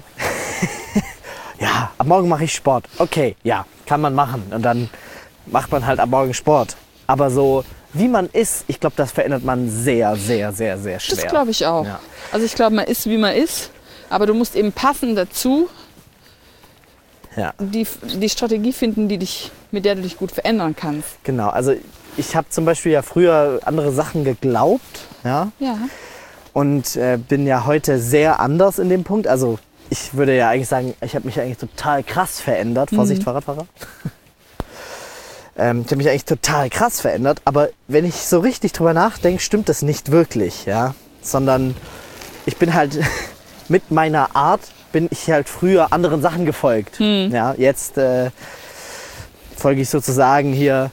ja, ab morgen mache ich Sport. Okay, ja, kann man machen. Und dann macht man halt ab morgen Sport. Aber so, wie man ist, ich glaube, das verändert man sehr, sehr, sehr, sehr schwer. Das glaube ich auch. Ja. Also ich glaube, man ist, wie man ist. Aber du musst eben passend dazu ja. die, die Strategie finden, die dich, mit der du dich gut verändern kannst. Genau, also ich habe zum Beispiel ja früher andere Sachen geglaubt. Ja. Ja. Und äh, bin ja heute sehr anders in dem Punkt. Also ich würde ja eigentlich sagen, ich habe mich ja eigentlich total krass verändert. Vorsicht, mhm. Fahrradfahrer. ähm, ich habe mich eigentlich total krass verändert. Aber wenn ich so richtig drüber nachdenke, stimmt das nicht wirklich. Ja? Sondern ich bin halt mit meiner Art, bin ich halt früher anderen Sachen gefolgt. Mhm. Ja? Jetzt äh, folge ich sozusagen hier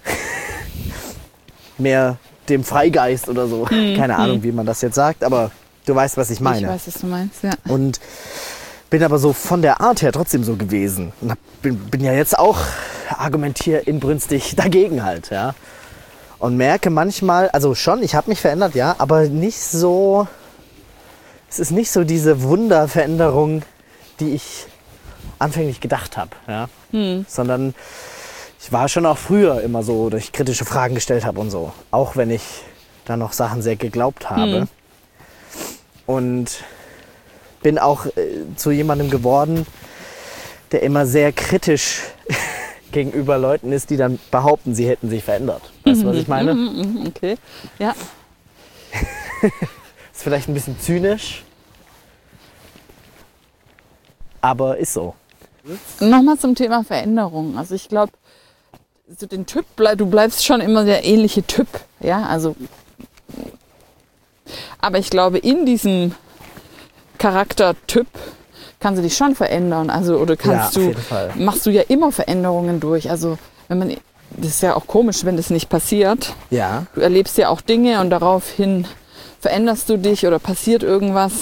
mehr dem Freigeist oder so. Mhm. Keine Ahnung, wie man das jetzt sagt, aber du weißt, was ich meine. Ich weiß, was du meinst, ja. Und bin aber so von der Art her trotzdem so gewesen. Und bin, bin ja jetzt auch, argumentiere inbrünstig dagegen halt, ja. Und merke manchmal, also schon, ich habe mich verändert, ja, aber nicht so, es ist nicht so diese Wunderveränderung, die ich anfänglich gedacht habe, ja. Mhm. Sondern ich war schon auch früher immer so, dass ich kritische Fragen gestellt habe und so. Auch wenn ich da noch Sachen sehr geglaubt habe. Mhm. Und bin auch äh, zu jemandem geworden, der immer sehr kritisch gegenüber Leuten ist, die dann behaupten, sie hätten sich verändert. Weißt du, was ich meine? Mhm, okay, ja. Ist vielleicht ein bisschen zynisch, aber ist so. Nochmal zum Thema Veränderung. Also ich glaube, so den Typ, du bleibst schon immer der ähnliche Typ, ja, also aber ich glaube, in diesem Charaktertyp kannst du dich schon verändern, also oder kannst ja, du, machst du ja immer Veränderungen durch, also wenn man, das ist ja auch komisch, wenn das nicht passiert, ja. Du erlebst ja auch Dinge und daraufhin veränderst du dich oder passiert irgendwas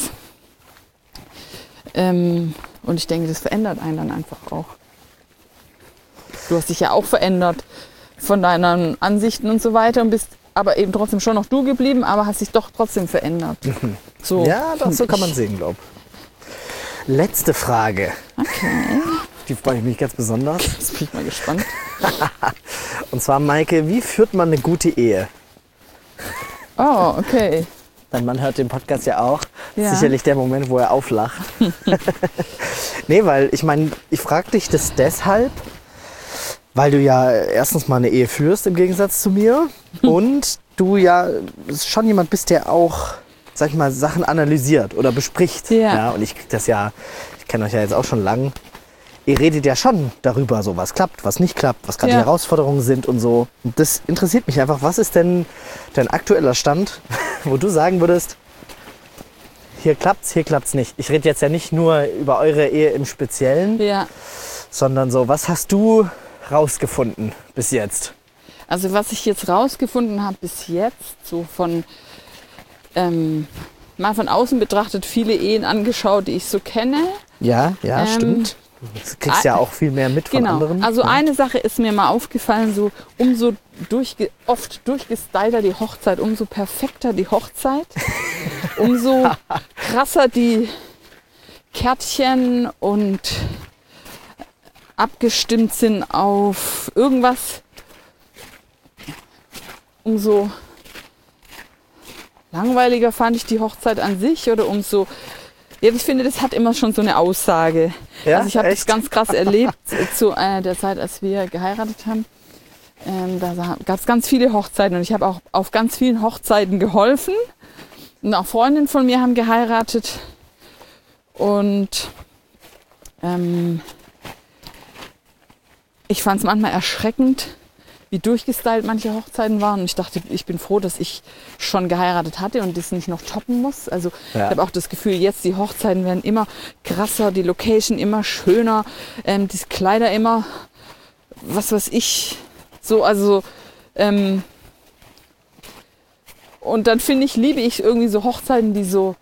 ähm, und ich denke, das verändert einen dann einfach auch. Du hast dich ja auch verändert von deinen Ansichten und so weiter und bist aber eben trotzdem schon noch du geblieben, aber hast dich doch trotzdem verändert. So, ja, das, so kann man sehen, glaube ich. Letzte Frage. Okay. Die freue ich mich ganz besonders. Jetzt bin ich mal gespannt. Und zwar, Maike, wie führt man eine gute Ehe? Oh, okay. Dein Mann hört den Podcast ja auch. Ja. Sicherlich der Moment, wo er auflacht. Nee, weil ich meine, ich frage dich das deshalb, weil du ja erstens mal eine Ehe führst im Gegensatz zu mir und du ja schon jemand bist, der auch, sag ich mal, Sachen analysiert oder bespricht. Ja. Ja, und ich krieg das ja, ich kenne euch ja jetzt auch schon lang, ihr redet ja schon darüber, so was klappt, was nicht klappt, was gerade Ja. die Herausforderungen sind und so. Und das interessiert mich einfach. Was ist denn dein aktueller Stand, wo du sagen würdest, hier klappt's, hier klappt's nicht. Ich rede jetzt ja nicht nur über eure Ehe im Speziellen, Ja. sondern so, was hast du rausgefunden bis jetzt? Also was ich jetzt rausgefunden habe bis jetzt, so von ähm, mal von außen betrachtet, viele Ehen angeschaut, die ich so kenne. Ja, ja, Ähm, stimmt. Du kriegst ja auch viel mehr mit von Genau. anderen. Also ja. eine Sache ist mir mal aufgefallen, so umso durchge oft durchgestylter die Hochzeit, umso perfekter die Hochzeit, umso krasser die Kärtchen und abgestimmt sind auf irgendwas, umso langweiliger fand ich die Hochzeit an sich oder umso... Ja, ich finde, das hat immer schon so eine Aussage. Ja, also ich habe das echt? ganz krass erlebt zu äh, der Zeit, als wir geheiratet haben. Ähm, da gab es ganz viele Hochzeiten und ich habe auch auf ganz vielen Hochzeiten geholfen. Und auch Freundinnen von mir haben geheiratet. Und ähm, ich fand es manchmal erschreckend, wie durchgestylt manche Hochzeiten waren. Und ich dachte, ich bin froh, dass ich schon geheiratet hatte und das nicht noch toppen muss. Also Ja. ich habe auch das Gefühl, jetzt die Hochzeiten werden immer krasser, die Location immer schöner, ähm, die Kleider immer, was weiß ich, so, also ähm, und dann finde ich, liebe ich irgendwie so Hochzeiten, die so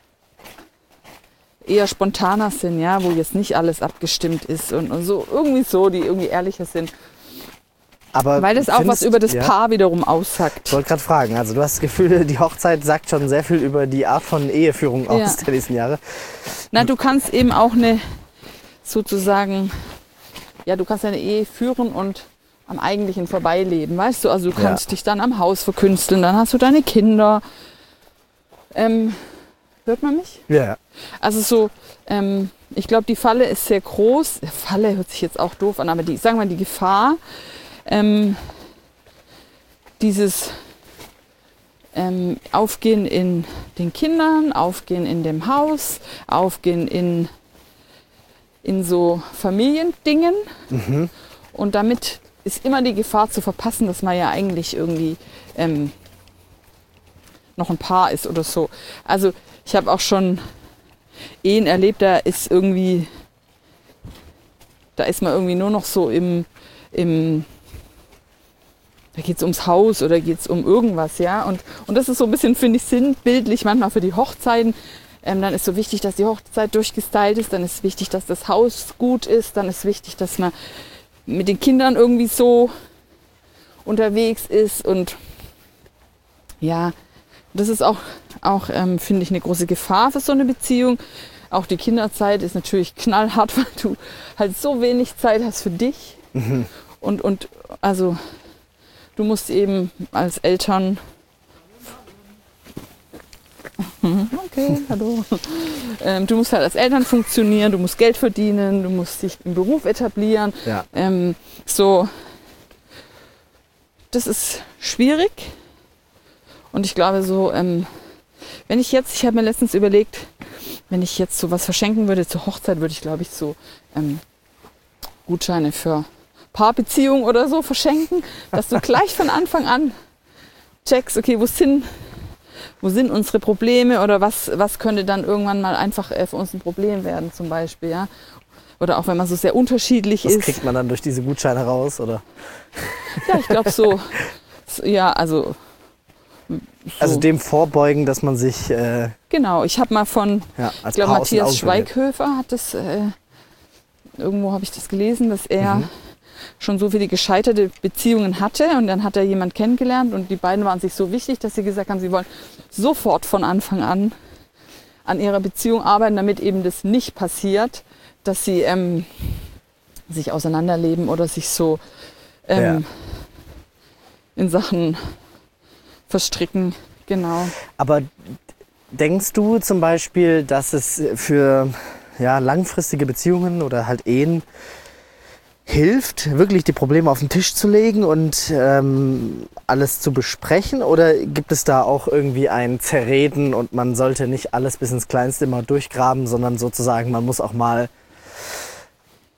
eher spontaner sind, ja, wo jetzt nicht alles abgestimmt ist und, und so irgendwie so, die irgendwie ehrlicher sind. Aber Weil das auch findest- was über das ja. Paar wiederum aussagt. Ich wollte gerade fragen, also du hast das Gefühl, die Hochzeit sagt schon sehr viel über die Art von Eheführung aus Ja. der nächsten Jahre. Na, du kannst eben auch eine, sozusagen, ja, du kannst eine Ehe führen und am Eigentlichen vorbeileben, weißt du? Also du Ja. kannst dich dann am Haus verkünsteln, dann hast du deine Kinder. Ähm, hört man mich? Ja. Also so, ähm, ich glaube, die Falle ist sehr groß. Falle hört sich jetzt auch doof an, aber die, sagen wir mal, die Gefahr, ähm, dieses ähm, Aufgehen in den Kindern, Aufgehen in dem Haus, Aufgehen in, in so Familiendingen. Mhm. Und damit ist immer die Gefahr zu verpassen, dass man ja eigentlich irgendwie ähm, noch ein Paar ist oder so. Also ich habe auch schon Ehen erlebt, da ist irgendwie, da ist man irgendwie nur noch so im, im da geht es ums Haus oder geht es um irgendwas, ja. Und, und das ist so ein bisschen, finde ich, sinnbildlich manchmal für die Hochzeiten. Ähm, dann ist so wichtig, dass die Hochzeit durchgestylt ist, dann ist wichtig, dass das Haus gut ist, dann ist wichtig, dass man mit den Kindern irgendwie so unterwegs ist. Und ja, das ist auch, auch ähm, finde ich, eine große Gefahr für so eine Beziehung. Auch die Kinderzeit ist natürlich knallhart, weil du halt so wenig Zeit hast für dich. Mhm. Und, und also du musst eben als Eltern... Okay, hallo. Ähm, du musst halt als Eltern funktionieren, du musst Geld verdienen, du musst dich im Beruf etablieren. Ja. Ähm, so, das ist schwierig. Und ich glaube so, ähm, wenn ich jetzt, ich habe mir letztens überlegt, wenn ich jetzt so was verschenken würde zur Hochzeit, würde ich glaube ich so ähm, Gutscheine für Paarbeziehungen oder so verschenken, dass du gleich von Anfang an checkst, okay, wo sind, wo sind unsere Probleme oder was, was könnte dann irgendwann mal einfach äh, für uns ein Problem werden zum Beispiel, ja. Oder auch wenn man so sehr unterschiedlich Das ist. kriegt man dann durch diese Gutscheine raus, oder? Ja, ich glaube so, so, ja, also so. Also dem vorbeugen, dass man sich äh, Genau, ich habe mal von, ja, ich als glaube Paar aus den Matthias Augen verliert. Schweighöfer hat das, äh, irgendwo habe ich das gelesen, dass er Mhm. schon so viele gescheiterte Beziehungen hatte und dann hat er jemanden kennengelernt und die beiden waren sich so wichtig, dass sie gesagt haben, sie wollen sofort von Anfang an an ihrer Beziehung arbeiten, damit eben das nicht passiert, dass sie ähm, sich auseinanderleben oder sich so ähm, Ja. in Sachen verstricken. Genau. Aber denkst du zum Beispiel, dass es für ja, langfristige Beziehungen oder halt Ehen hilft, wirklich die Probleme auf den Tisch zu legen und ähm, alles zu besprechen? Oder gibt es da auch irgendwie ein Zerreden und man sollte nicht alles bis ins Kleinste immer durchgraben, sondern sozusagen, man muss auch mal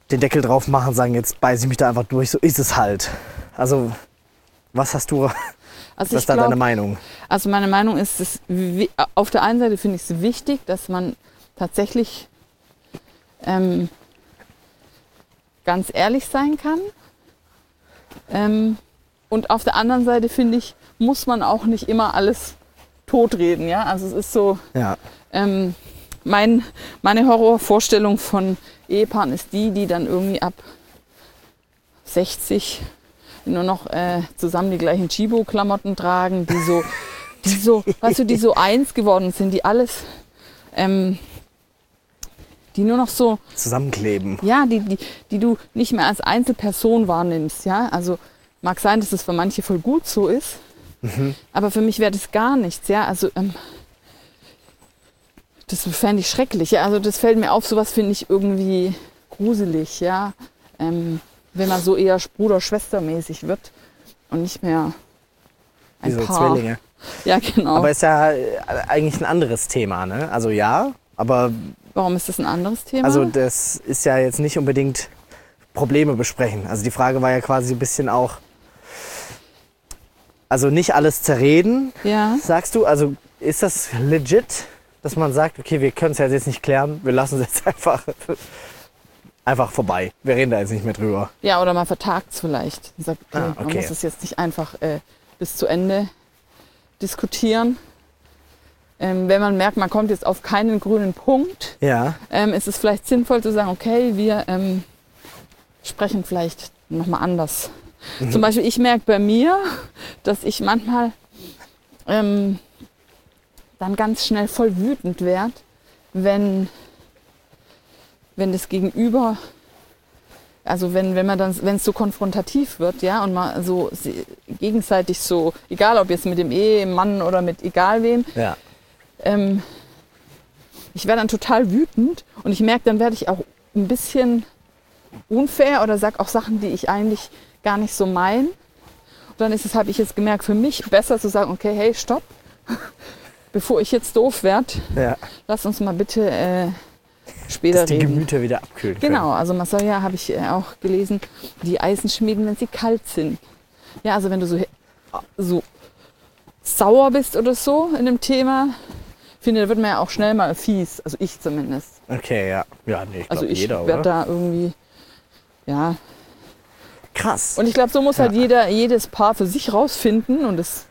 den Deckel drauf machen, sagen, jetzt beiße ich mich da einfach durch, so ist es halt. Also, was hast du, Also was ich ist da glaub, deine Meinung? Also meine Meinung ist, dass, auf der einen Seite finde ich es wichtig, dass man tatsächlich ähm, ganz ehrlich sein kann. Ähm, und auf der anderen Seite finde ich, muss man auch nicht immer alles totreden. Ja? Also es ist so, Ja. ähm, mein, meine Horrorvorstellung von Ehepaaren ist die, die dann irgendwie ab sechzig nur noch äh, zusammen die gleichen Chibo-Klamotten tragen, die so, die so, weißt du, die so eins geworden sind, die alles, ähm, die nur noch so Zusammenkleben. Ja, die, die, die du nicht mehr als Einzelperson wahrnimmst. Ja? Also mag sein, dass es für manche voll gut so ist, mhm. aber für mich wäre das gar nichts. Ja? Also ähm, das fände ich schrecklich. Ja? Also das fällt mir auf, sowas finde ich irgendwie gruselig. Ja? Ähm, wenn man so eher Bruder-Schwester-mäßig wird und nicht mehr ein Diese Paar. Zwillinge. Ja, genau. Aber ist ja eigentlich ein anderes Thema, ne? Also ja, aber... Warum ist das ein anderes Thema? Also das ist ja jetzt nicht unbedingt Probleme besprechen. Also die Frage war ja quasi ein bisschen auch, also nicht alles zerreden, ja. sagst du? Also ist das legit, dass man sagt, okay, wir können es ja jetzt nicht klären, wir lassen es jetzt einfach, einfach vorbei. Wir reden da jetzt nicht mehr drüber. Ja, oder man vertagt es vielleicht. Man sagt, okay, ah, okay. man muss es jetzt nicht einfach äh, bis zu Ende diskutieren. Ähm, wenn man merkt, man kommt jetzt auf keinen grünen Punkt, ja. ähm, ist es vielleicht sinnvoll zu sagen, okay, wir ähm, sprechen vielleicht nochmal anders. Mhm. Zum Beispiel, ich merke bei mir, dass ich manchmal ähm, dann ganz schnell voll wütend werde, wenn, wenn das Gegenüber, also wenn, wenn man dann, wenn es so konfrontativ wird, ja, und man so gegenseitig so, egal ob jetzt mit dem Ehemann oder mit egal wem, ja. Ähm, ich werde dann total wütend und ich merke, dann werde ich auch ein bisschen unfair oder sage auch Sachen, die ich eigentlich gar nicht so meine. Und dann ist es, habe ich jetzt gemerkt, für mich besser zu sagen, okay, hey, stopp, bevor ich jetzt doof werde, ja. lass uns mal bitte äh, später Dass die reden. Gemüter wieder abkühlen können. Genau, also man soll ja, habe ich auch gelesen, die Eisen schmieden, wenn sie kalt sind. Ja, also wenn du so, so sauer bist oder so in dem Thema, finde, da wird man ja auch schnell mal fies. Also ich zumindest. Okay, ja. Ja, nee, ich also glaube ich jeder, oder? werde da irgendwie, ja. Krass. Und ich glaube, so muss ja. halt jeder, jedes Paar für sich rausfinden und das,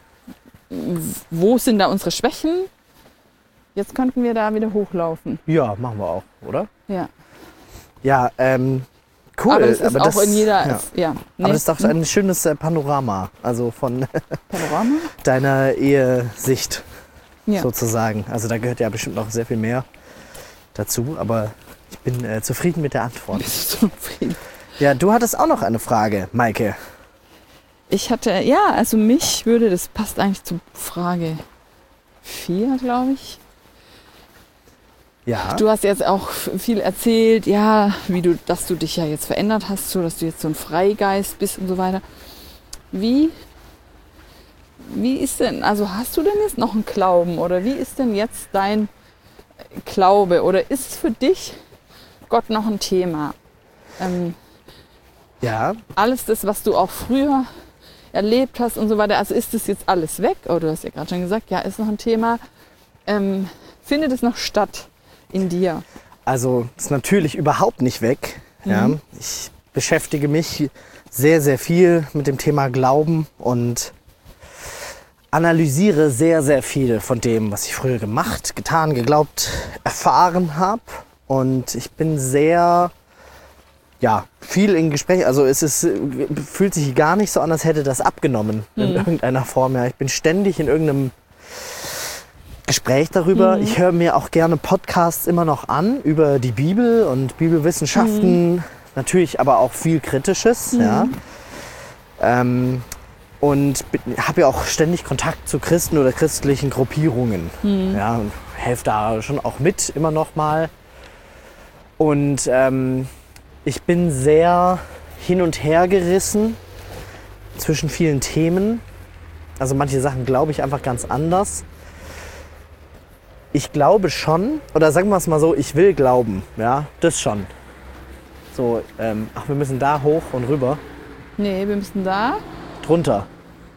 wo sind da unsere Schwächen? Jetzt könnten wir da wieder hochlaufen. Ja, machen wir auch, oder? Ja. Ja, ähm, cool. Aber das ist aber auch das, in jeder, ja. Ist, ja. Nee. Aber das ist doch ein schönes äh, Panorama, also von Panorama? deiner Ehesicht Ja. sozusagen. Also da gehört ja bestimmt noch sehr viel mehr dazu, aber ich bin äh, zufrieden mit der Antwort. Bist du zufrieden? Ja, du hattest auch noch eine Frage, Maike. Ich hatte, ja, also mich würde, das passt eigentlich zu Frage vier, glaube ich. Ja. Du hast jetzt auch viel erzählt, ja, wie du, dass du dich ja jetzt verändert hast, so dass du jetzt so ein Freigeist bist und so weiter. Wie, wie ist denn, also hast du denn jetzt noch einen Glauben oder wie ist denn jetzt dein Glaube oder ist für dich Gott noch ein Thema? Ähm, ja. Alles das, was du auch früher erlebt hast und so weiter, also ist das jetzt alles weg? Oder du hast ja gerade schon gesagt, ja, ist noch ein Thema. Ähm, findet es noch statt in dir? Also ist natürlich überhaupt nicht weg. Mhm. Ja. Ich beschäftige mich sehr, sehr viel mit dem Thema Glauben und analysiere sehr, sehr viel von dem, was ich früher gemacht, getan, geglaubt, erfahren habe. Und ich bin sehr, ja, viel in Gespräch. Also es ist, fühlt sich gar nicht so an, als hätte das abgenommen mhm. in irgendeiner Form. Ja. Ich bin ständig in irgendeinem Gespräch darüber. Mhm. Ich höre mir auch gerne Podcasts immer noch an über die Bibel und Bibelwissenschaften. Mhm. Natürlich aber auch viel Kritisches. Mhm. Ja. Ähm, und habe ja auch ständig Kontakt zu Christen oder christlichen Gruppierungen. Mhm. Ja, und helfe da schon auch mit immer noch mal. Und ähm, ich bin sehr hin und her gerissen zwischen vielen Themen. Also manche Sachen glaube ich einfach ganz anders. Ich glaube schon, oder sagen wir es mal so, ich will glauben, ja, das schon. So, ähm, ach, wir müssen da hoch und rüber. Nee, wir müssen da. Drunter.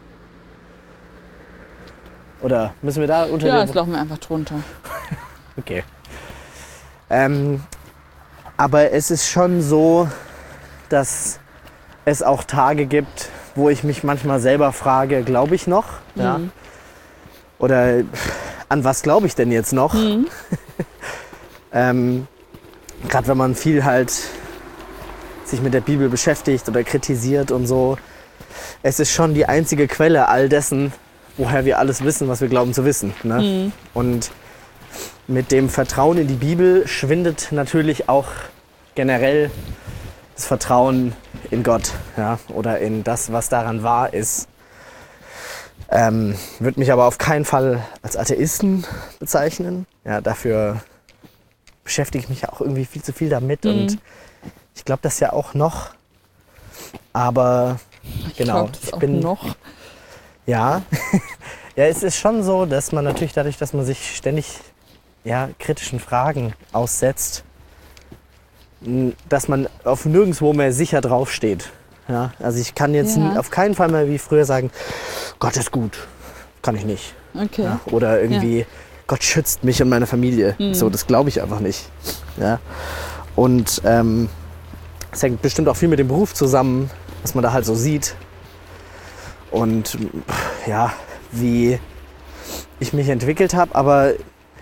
Oder müssen wir da unter Ja, der... jetzt laufen wir einfach drunter. Okay. Ähm, aber es ist schon so, dass es auch Tage gibt, wo ich mich manchmal selber frage, glaube ich noch? Mhm. Ja? Oder an was glaube ich denn jetzt noch? Mhm. ähm, Gerade wenn man viel halt sich mit der Bibel beschäftigt oder kritisiert und so. Es ist schon die einzige Quelle all dessen, woher wir alles wissen, was wir glauben zu wissen. Ne? Mhm. Und mit dem Vertrauen in die Bibel schwindet natürlich auch generell das Vertrauen in Gott, ja? Oder in das, was daran wahr ist. Ähm, würde mich aber auf keinen Fall als Atheisten bezeichnen. Ja, dafür beschäftige ich mich ja auch irgendwie viel zu viel damit. Mhm. Und ich glaube das ja auch noch. Aber ich genau, glaub, das ich auch bin noch. Ja, ja, es ist schon so, dass man natürlich dadurch, dass man sich ständig ja, kritischen Fragen aussetzt, dass man auf nirgendwo mehr sicher draufsteht. Ja, also ich kann jetzt Ja. auf keinen Fall mehr wie früher sagen, Gott ist gut. Kann ich nicht. Okay. Ja, oder irgendwie, Gott schützt mich und meine Familie. Mhm. So, das glaube ich einfach nicht. Ja. Und ähm, es hängt bestimmt auch viel mit dem Beruf zusammen, was man da halt so sieht. Und ja, wie ich mich entwickelt habe, aber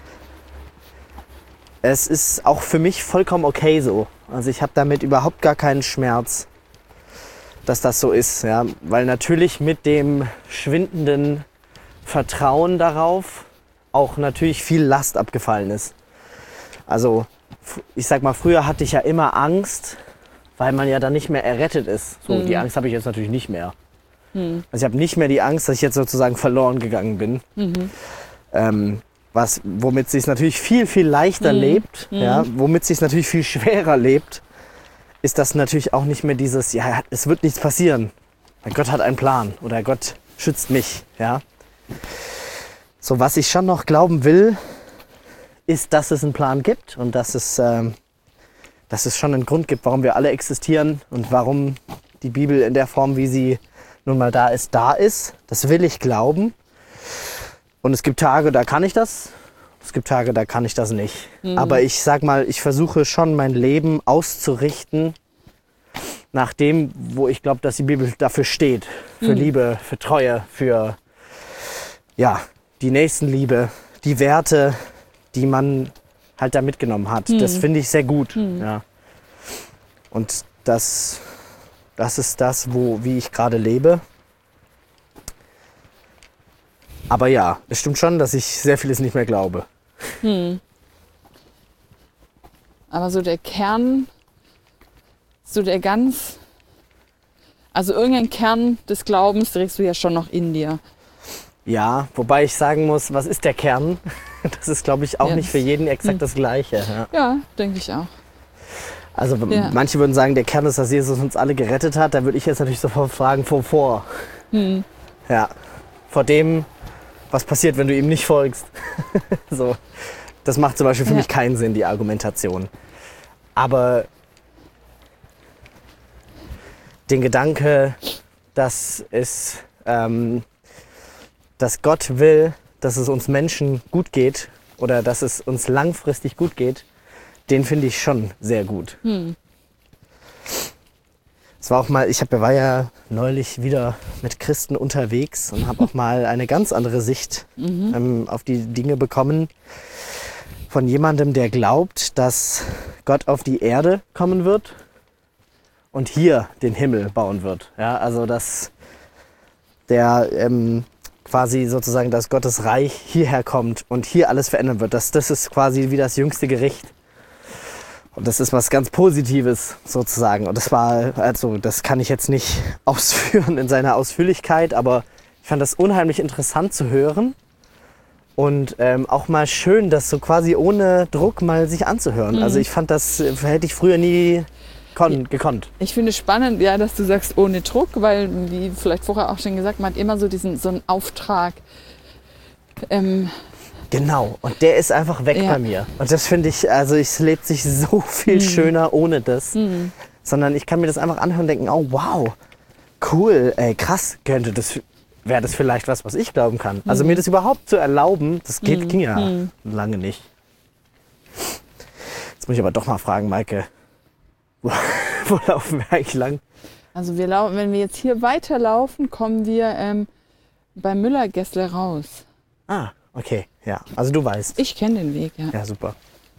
es ist auch für mich vollkommen okay so. Also ich habe damit überhaupt gar keinen Schmerz, dass das so ist. Ja? Weil natürlich mit dem schwindenden Vertrauen darauf auch natürlich viel Last abgefallen ist. Also ich sag mal, früher hatte ich ja immer Angst, weil man ja dann nicht mehr errettet ist. So, mhm. Die Angst habe ich jetzt natürlich nicht mehr. Mhm. Also ich habe nicht mehr die Angst, dass ich jetzt sozusagen verloren gegangen bin. Mhm. Ähm, was, womit es sich natürlich viel, viel leichter mhm. lebt, mhm. Ja, womit es sich natürlich viel schwerer lebt, ist das natürlich auch nicht mehr dieses, ja, es wird nichts passieren. Gott hat einen Plan oder Gott schützt mich. Ja. So, was ich schon noch glauben will, ist, dass es einen Plan gibt und dass es, ähm, dass es schon einen Grund gibt, warum wir alle existieren und warum die Bibel in der Form, wie sie nun mal da ist, da ist. Das will ich glauben. Und es gibt Tage, da kann ich das. Es gibt Tage, da kann ich das nicht. Mhm. Aber ich sag mal, ich versuche schon mein Leben auszurichten nach dem, wo ich glaube, dass die Bibel dafür steht. Für mhm. Liebe, für Treue, für ja, die Nächstenliebe, die Werte, die man halt da mitgenommen hat. Mhm. Das finde ich sehr gut. Mhm. Ja. Und das, das ist das, wo, wie ich gerade lebe. Aber ja, es stimmt schon, dass ich sehr vieles nicht mehr glaube. Hm. Aber so der Kern, so der ganz, also irgendein Kern des Glaubens trägst du ja schon noch in dir. Ja, wobei ich sagen muss, was ist der Kern? Das ist, glaube ich, auch ja, nicht für jeden exakt hm. das Gleiche. Ja, ja, denke ich auch. Also ja. Manche würden sagen, der Kern ist, dass Jesus uns alle gerettet hat. Da würde ich jetzt natürlich sofort fragen, wovor? Hm. Ja, vor dem, was passiert, wenn du ihm nicht folgst. So, das macht zum Beispiel für ja. mich keinen Sinn, die Argumentation. Aber den Gedanke, dass es, ähm, dass Gott will, dass es uns Menschen gut geht oder dass es uns langfristig gut geht, den finde ich schon sehr gut. Hm. Es war auch mal, ich hab, war ja neulich wieder mit Christen unterwegs und habe auch mal eine ganz andere Sicht mhm. ähm, auf die Dinge bekommen von jemandem, der glaubt, dass Gott auf die Erde kommen wird und hier den Himmel bauen wird. Ja, also dass der ähm, quasi sozusagen, dass Gottes Reich hierher kommt und hier alles verändern wird. Das, das ist quasi wie das jüngste Gericht. Und das ist was ganz Positives sozusagen. Und das war, also das kann ich jetzt nicht ausführen in seiner Ausführlichkeit, aber ich fand das unheimlich interessant zu hören. Und ähm, auch mal schön, das so quasi ohne Druck mal sich anzuhören. Mhm. Also ich fand, das hätte ich früher nie kon- gekonnt. Ich finde es spannend, ja, dass du sagst ohne Druck, weil, wie vielleicht vorher auch schon gesagt, man hat immer so diesen so einen Auftrag. Ähm, Genau, und der ist einfach weg ja. bei mir. Und das finde ich, also es lebt sich so viel mhm. schöner ohne das. Mhm. sondern ich kann mir das einfach anhören und denken, oh wow, cool, ey, krass, könnte das, wäre das vielleicht was, was ich glauben kann. Also mir das überhaupt zu erlauben, das geht, Mhm. ging ja Mhm. lange nicht. Jetzt muss ich aber doch mal fragen, Maike, wo, wo laufen wir eigentlich lang? Also wir laufen, wenn wir jetzt hier weiterlaufen, kommen wir ähm, bei Müller-Gessle raus. Ah, okay, ja, also du weißt. Ich kenne den Weg, ja. Ja, super.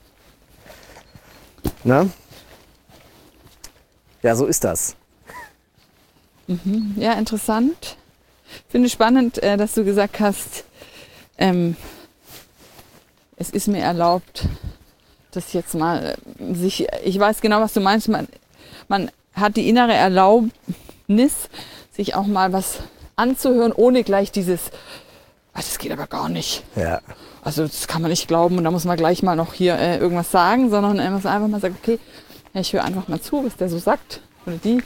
Ne? Ja, so ist das. Ja, interessant. Finde spannend, äh, dass du gesagt hast, ähm, es ist mir erlaubt, das jetzt mal äh, sich, ich weiß genau, was du meinst, man, man hat die innere Erlaubnis, sich auch mal was anzuhören, ohne gleich dieses, ah, das geht aber gar nicht. Ja. Also das kann man nicht glauben und da muss man gleich mal noch hier äh, irgendwas sagen, sondern man muss einfach mal sagen, okay, ja, ich höre einfach mal zu, was der so sagt oder die.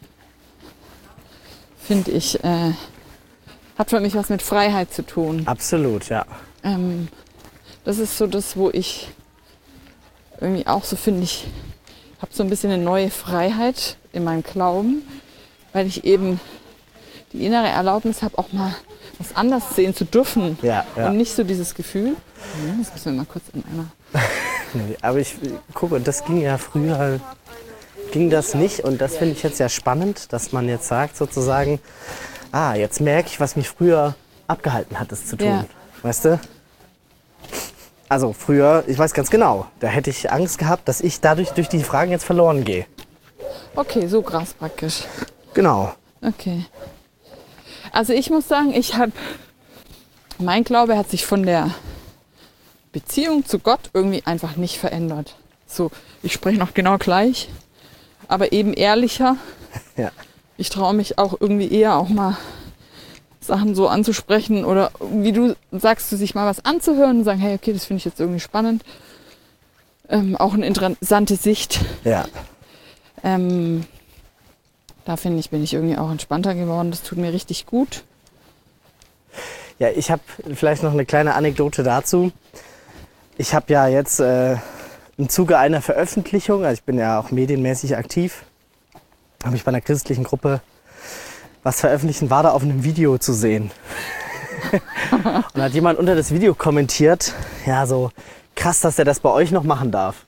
Finde ich, äh, hat für mich was mit Freiheit zu tun. Absolut, ja. Ähm, das ist so das, wo ich irgendwie auch so finde, ich habe so ein bisschen eine neue Freiheit in meinem Glauben, weil ich eben die innere Erlaubnis habe, auch mal was anders sehen zu dürfen. Ja, ja. Und nicht so dieses Gefühl. Hm, Das müssen wir mal kurz in einer. Nee, aber ich gucke, das ging ja früher, ging das nicht. Und das finde ich jetzt ja spannend, dass man jetzt sagt sozusagen, ah, jetzt merke ich, was mich früher abgehalten hat, das zu tun. Ja. Weißt du? Also früher, ich weiß ganz genau, da hätte ich Angst gehabt, dass ich dadurch durch die Fragen jetzt verloren gehe. Okay, so krass praktisch. Genau. Okay. Also ich muss sagen, ich habe, mein Glaube hat sich von der Beziehung zu Gott irgendwie einfach nicht verändert. So, ich spreche noch genau gleich, aber eben ehrlicher. Ja. Ich traue mich auch irgendwie eher auch mal Sachen so anzusprechen oder wie du sagst, du sich mal was anzuhören und sagen, hey, okay, das finde ich jetzt irgendwie spannend. Ähm, auch eine interessante Sicht. Ja. Ähm, da finde ich, bin ich irgendwie auch entspannter geworden. Das tut mir richtig gut. Ja, ich habe vielleicht noch eine kleine Anekdote dazu. Ich habe ja jetzt äh, im Zuge einer Veröffentlichung, also ich bin ja auch medienmäßig aktiv, habe ich bei einer christlichen Gruppe was veröffentlichen, war da auf einem Video zu sehen. Und hat jemand unter das Video kommentiert, ja, so krass, dass er das bei euch noch machen darf.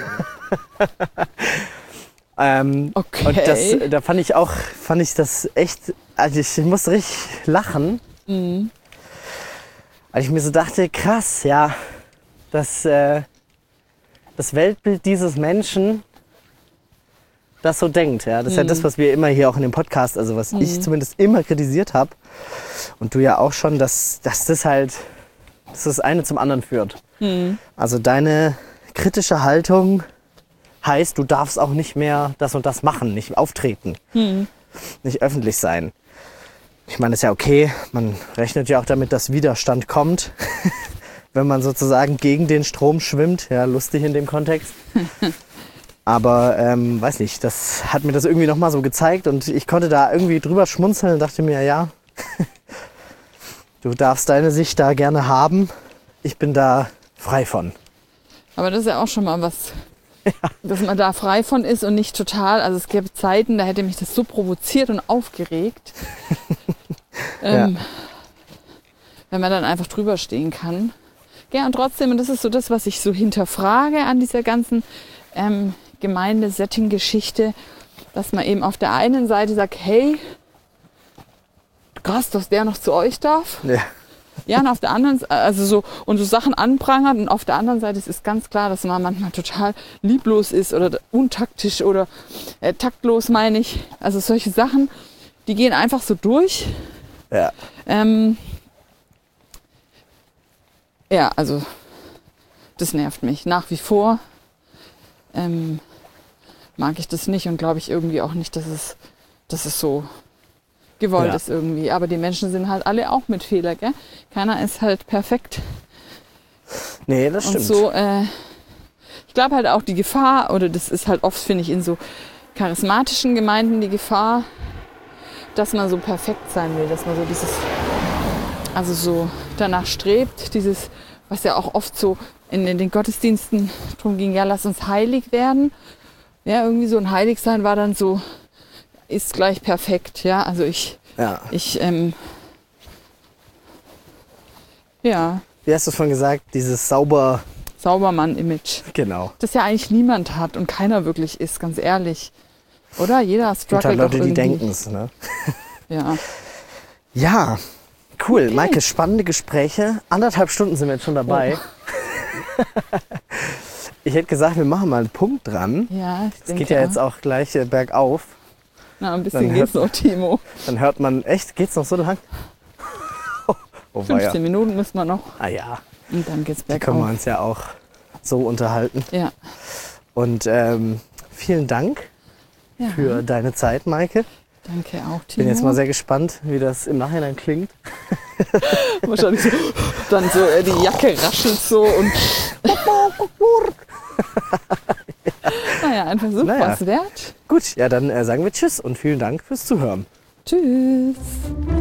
ähm, Okay. Und das, da fand ich auch, fand ich das echt, also ich, ich musste richtig lachen. Mhm. Weil ich mir so dachte, krass, ja, dass äh, das Weltbild dieses Menschen das so denkt. Ja? Das ist ja das, was wir immer hier auch in dem Podcast, also was ich zumindest immer kritisiert habe und du ja auch schon, dass, dass das halt, dass das eine zum anderen führt. Mhm. Also deine kritische Haltung heißt, du darfst auch nicht mehr das und das machen, nicht auftreten, Mhm. nicht öffentlich sein. Ich meine, das ist ja okay, man rechnet ja auch damit, dass Widerstand kommt, wenn man sozusagen gegen den Strom schwimmt. Ja, lustig in dem Kontext. Aber, ähm, weiß nicht, das hat mir das irgendwie nochmal so gezeigt und ich konnte da irgendwie drüber schmunzeln und dachte mir, ja, du darfst deine Sicht da gerne haben. Ich bin da frei von. Aber das ist ja auch schon mal was, dass man da frei von ist und nicht total. Also es gäbe Zeiten, da hätte mich das so provoziert und aufgeregt. ähm, Ja. Wenn man dann einfach drüber stehen kann. Ja, und trotzdem, und das ist so das, was ich so hinterfrage an dieser ganzen ähm, Gemeinde-Setting-Geschichte, dass man eben auf der einen Seite sagt, hey, krass, dass der noch zu euch darf. Ja. Ja, und auf der anderen Seite, also so, und so Sachen anprangert und auf der anderen Seite ist es ganz klar, dass man manchmal total lieblos ist oder untaktisch oder äh, taktlos, meine ich. Also solche Sachen, die gehen einfach so durch. Ja. Ähm, ja, also das nervt mich nach wie vor. Ähm, mag ich das nicht und glaube ich irgendwie auch nicht, dass es, dass es so gewollt Ja. ist irgendwie. Aber die Menschen sind halt alle auch mit Fehler, gell? Keiner ist halt perfekt. Nee, das Und stimmt. so, äh, ich glaube halt auch die Gefahr, oder das ist halt oft, finde ich, in so charismatischen Gemeinden die Gefahr, dass man so perfekt sein will, dass man so dieses, also so danach strebt, dieses, was ja auch oft so in den Gottesdiensten drum ging, ja, lass uns heilig werden. ja, irgendwie so ein Heiligsein war dann so, ist gleich perfekt, ja. Also ich, Ja. ich, ähm, ja, Wie hast du es vorhin gesagt? Dieses sauber, Saubermann-Image. genau. Das ja eigentlich niemand hat und keiner wirklich ist, ganz ehrlich. Oder? Jeder Es gibt struggelt halt Leute, doch die irgendwie. denken es, ne? Ja. Ja, cool. Okay. Maike, spannende Gespräche. Anderthalb Stunden sind wir jetzt schon dabei. Oh. Ich hätte gesagt, wir machen mal einen Punkt dran. Ja, ich Es denke geht ja auch. jetzt auch gleich äh, bergauf. Na, ein bisschen Dann geht's hört- noch, Timo. Dann hört man, echt, geht's noch so lang? Oh, weia. fünfzehn Minuten müssen wir noch Ah ja, und dann geht's da können wir bergauf. uns ja auch so unterhalten. Ja. Und ähm, vielen Dank Ja, für deine Zeit, Maike. danke auch, Ich Timo. bin jetzt mal sehr gespannt, wie das im Nachhinein klingt. Wahrscheinlich so, dann so äh, die Jacke raschelt so und naja, einfach so Naja. was wert. Gut, ja, dann äh, sagen wir Tschüss und vielen Dank fürs Zuhören. Tschüss.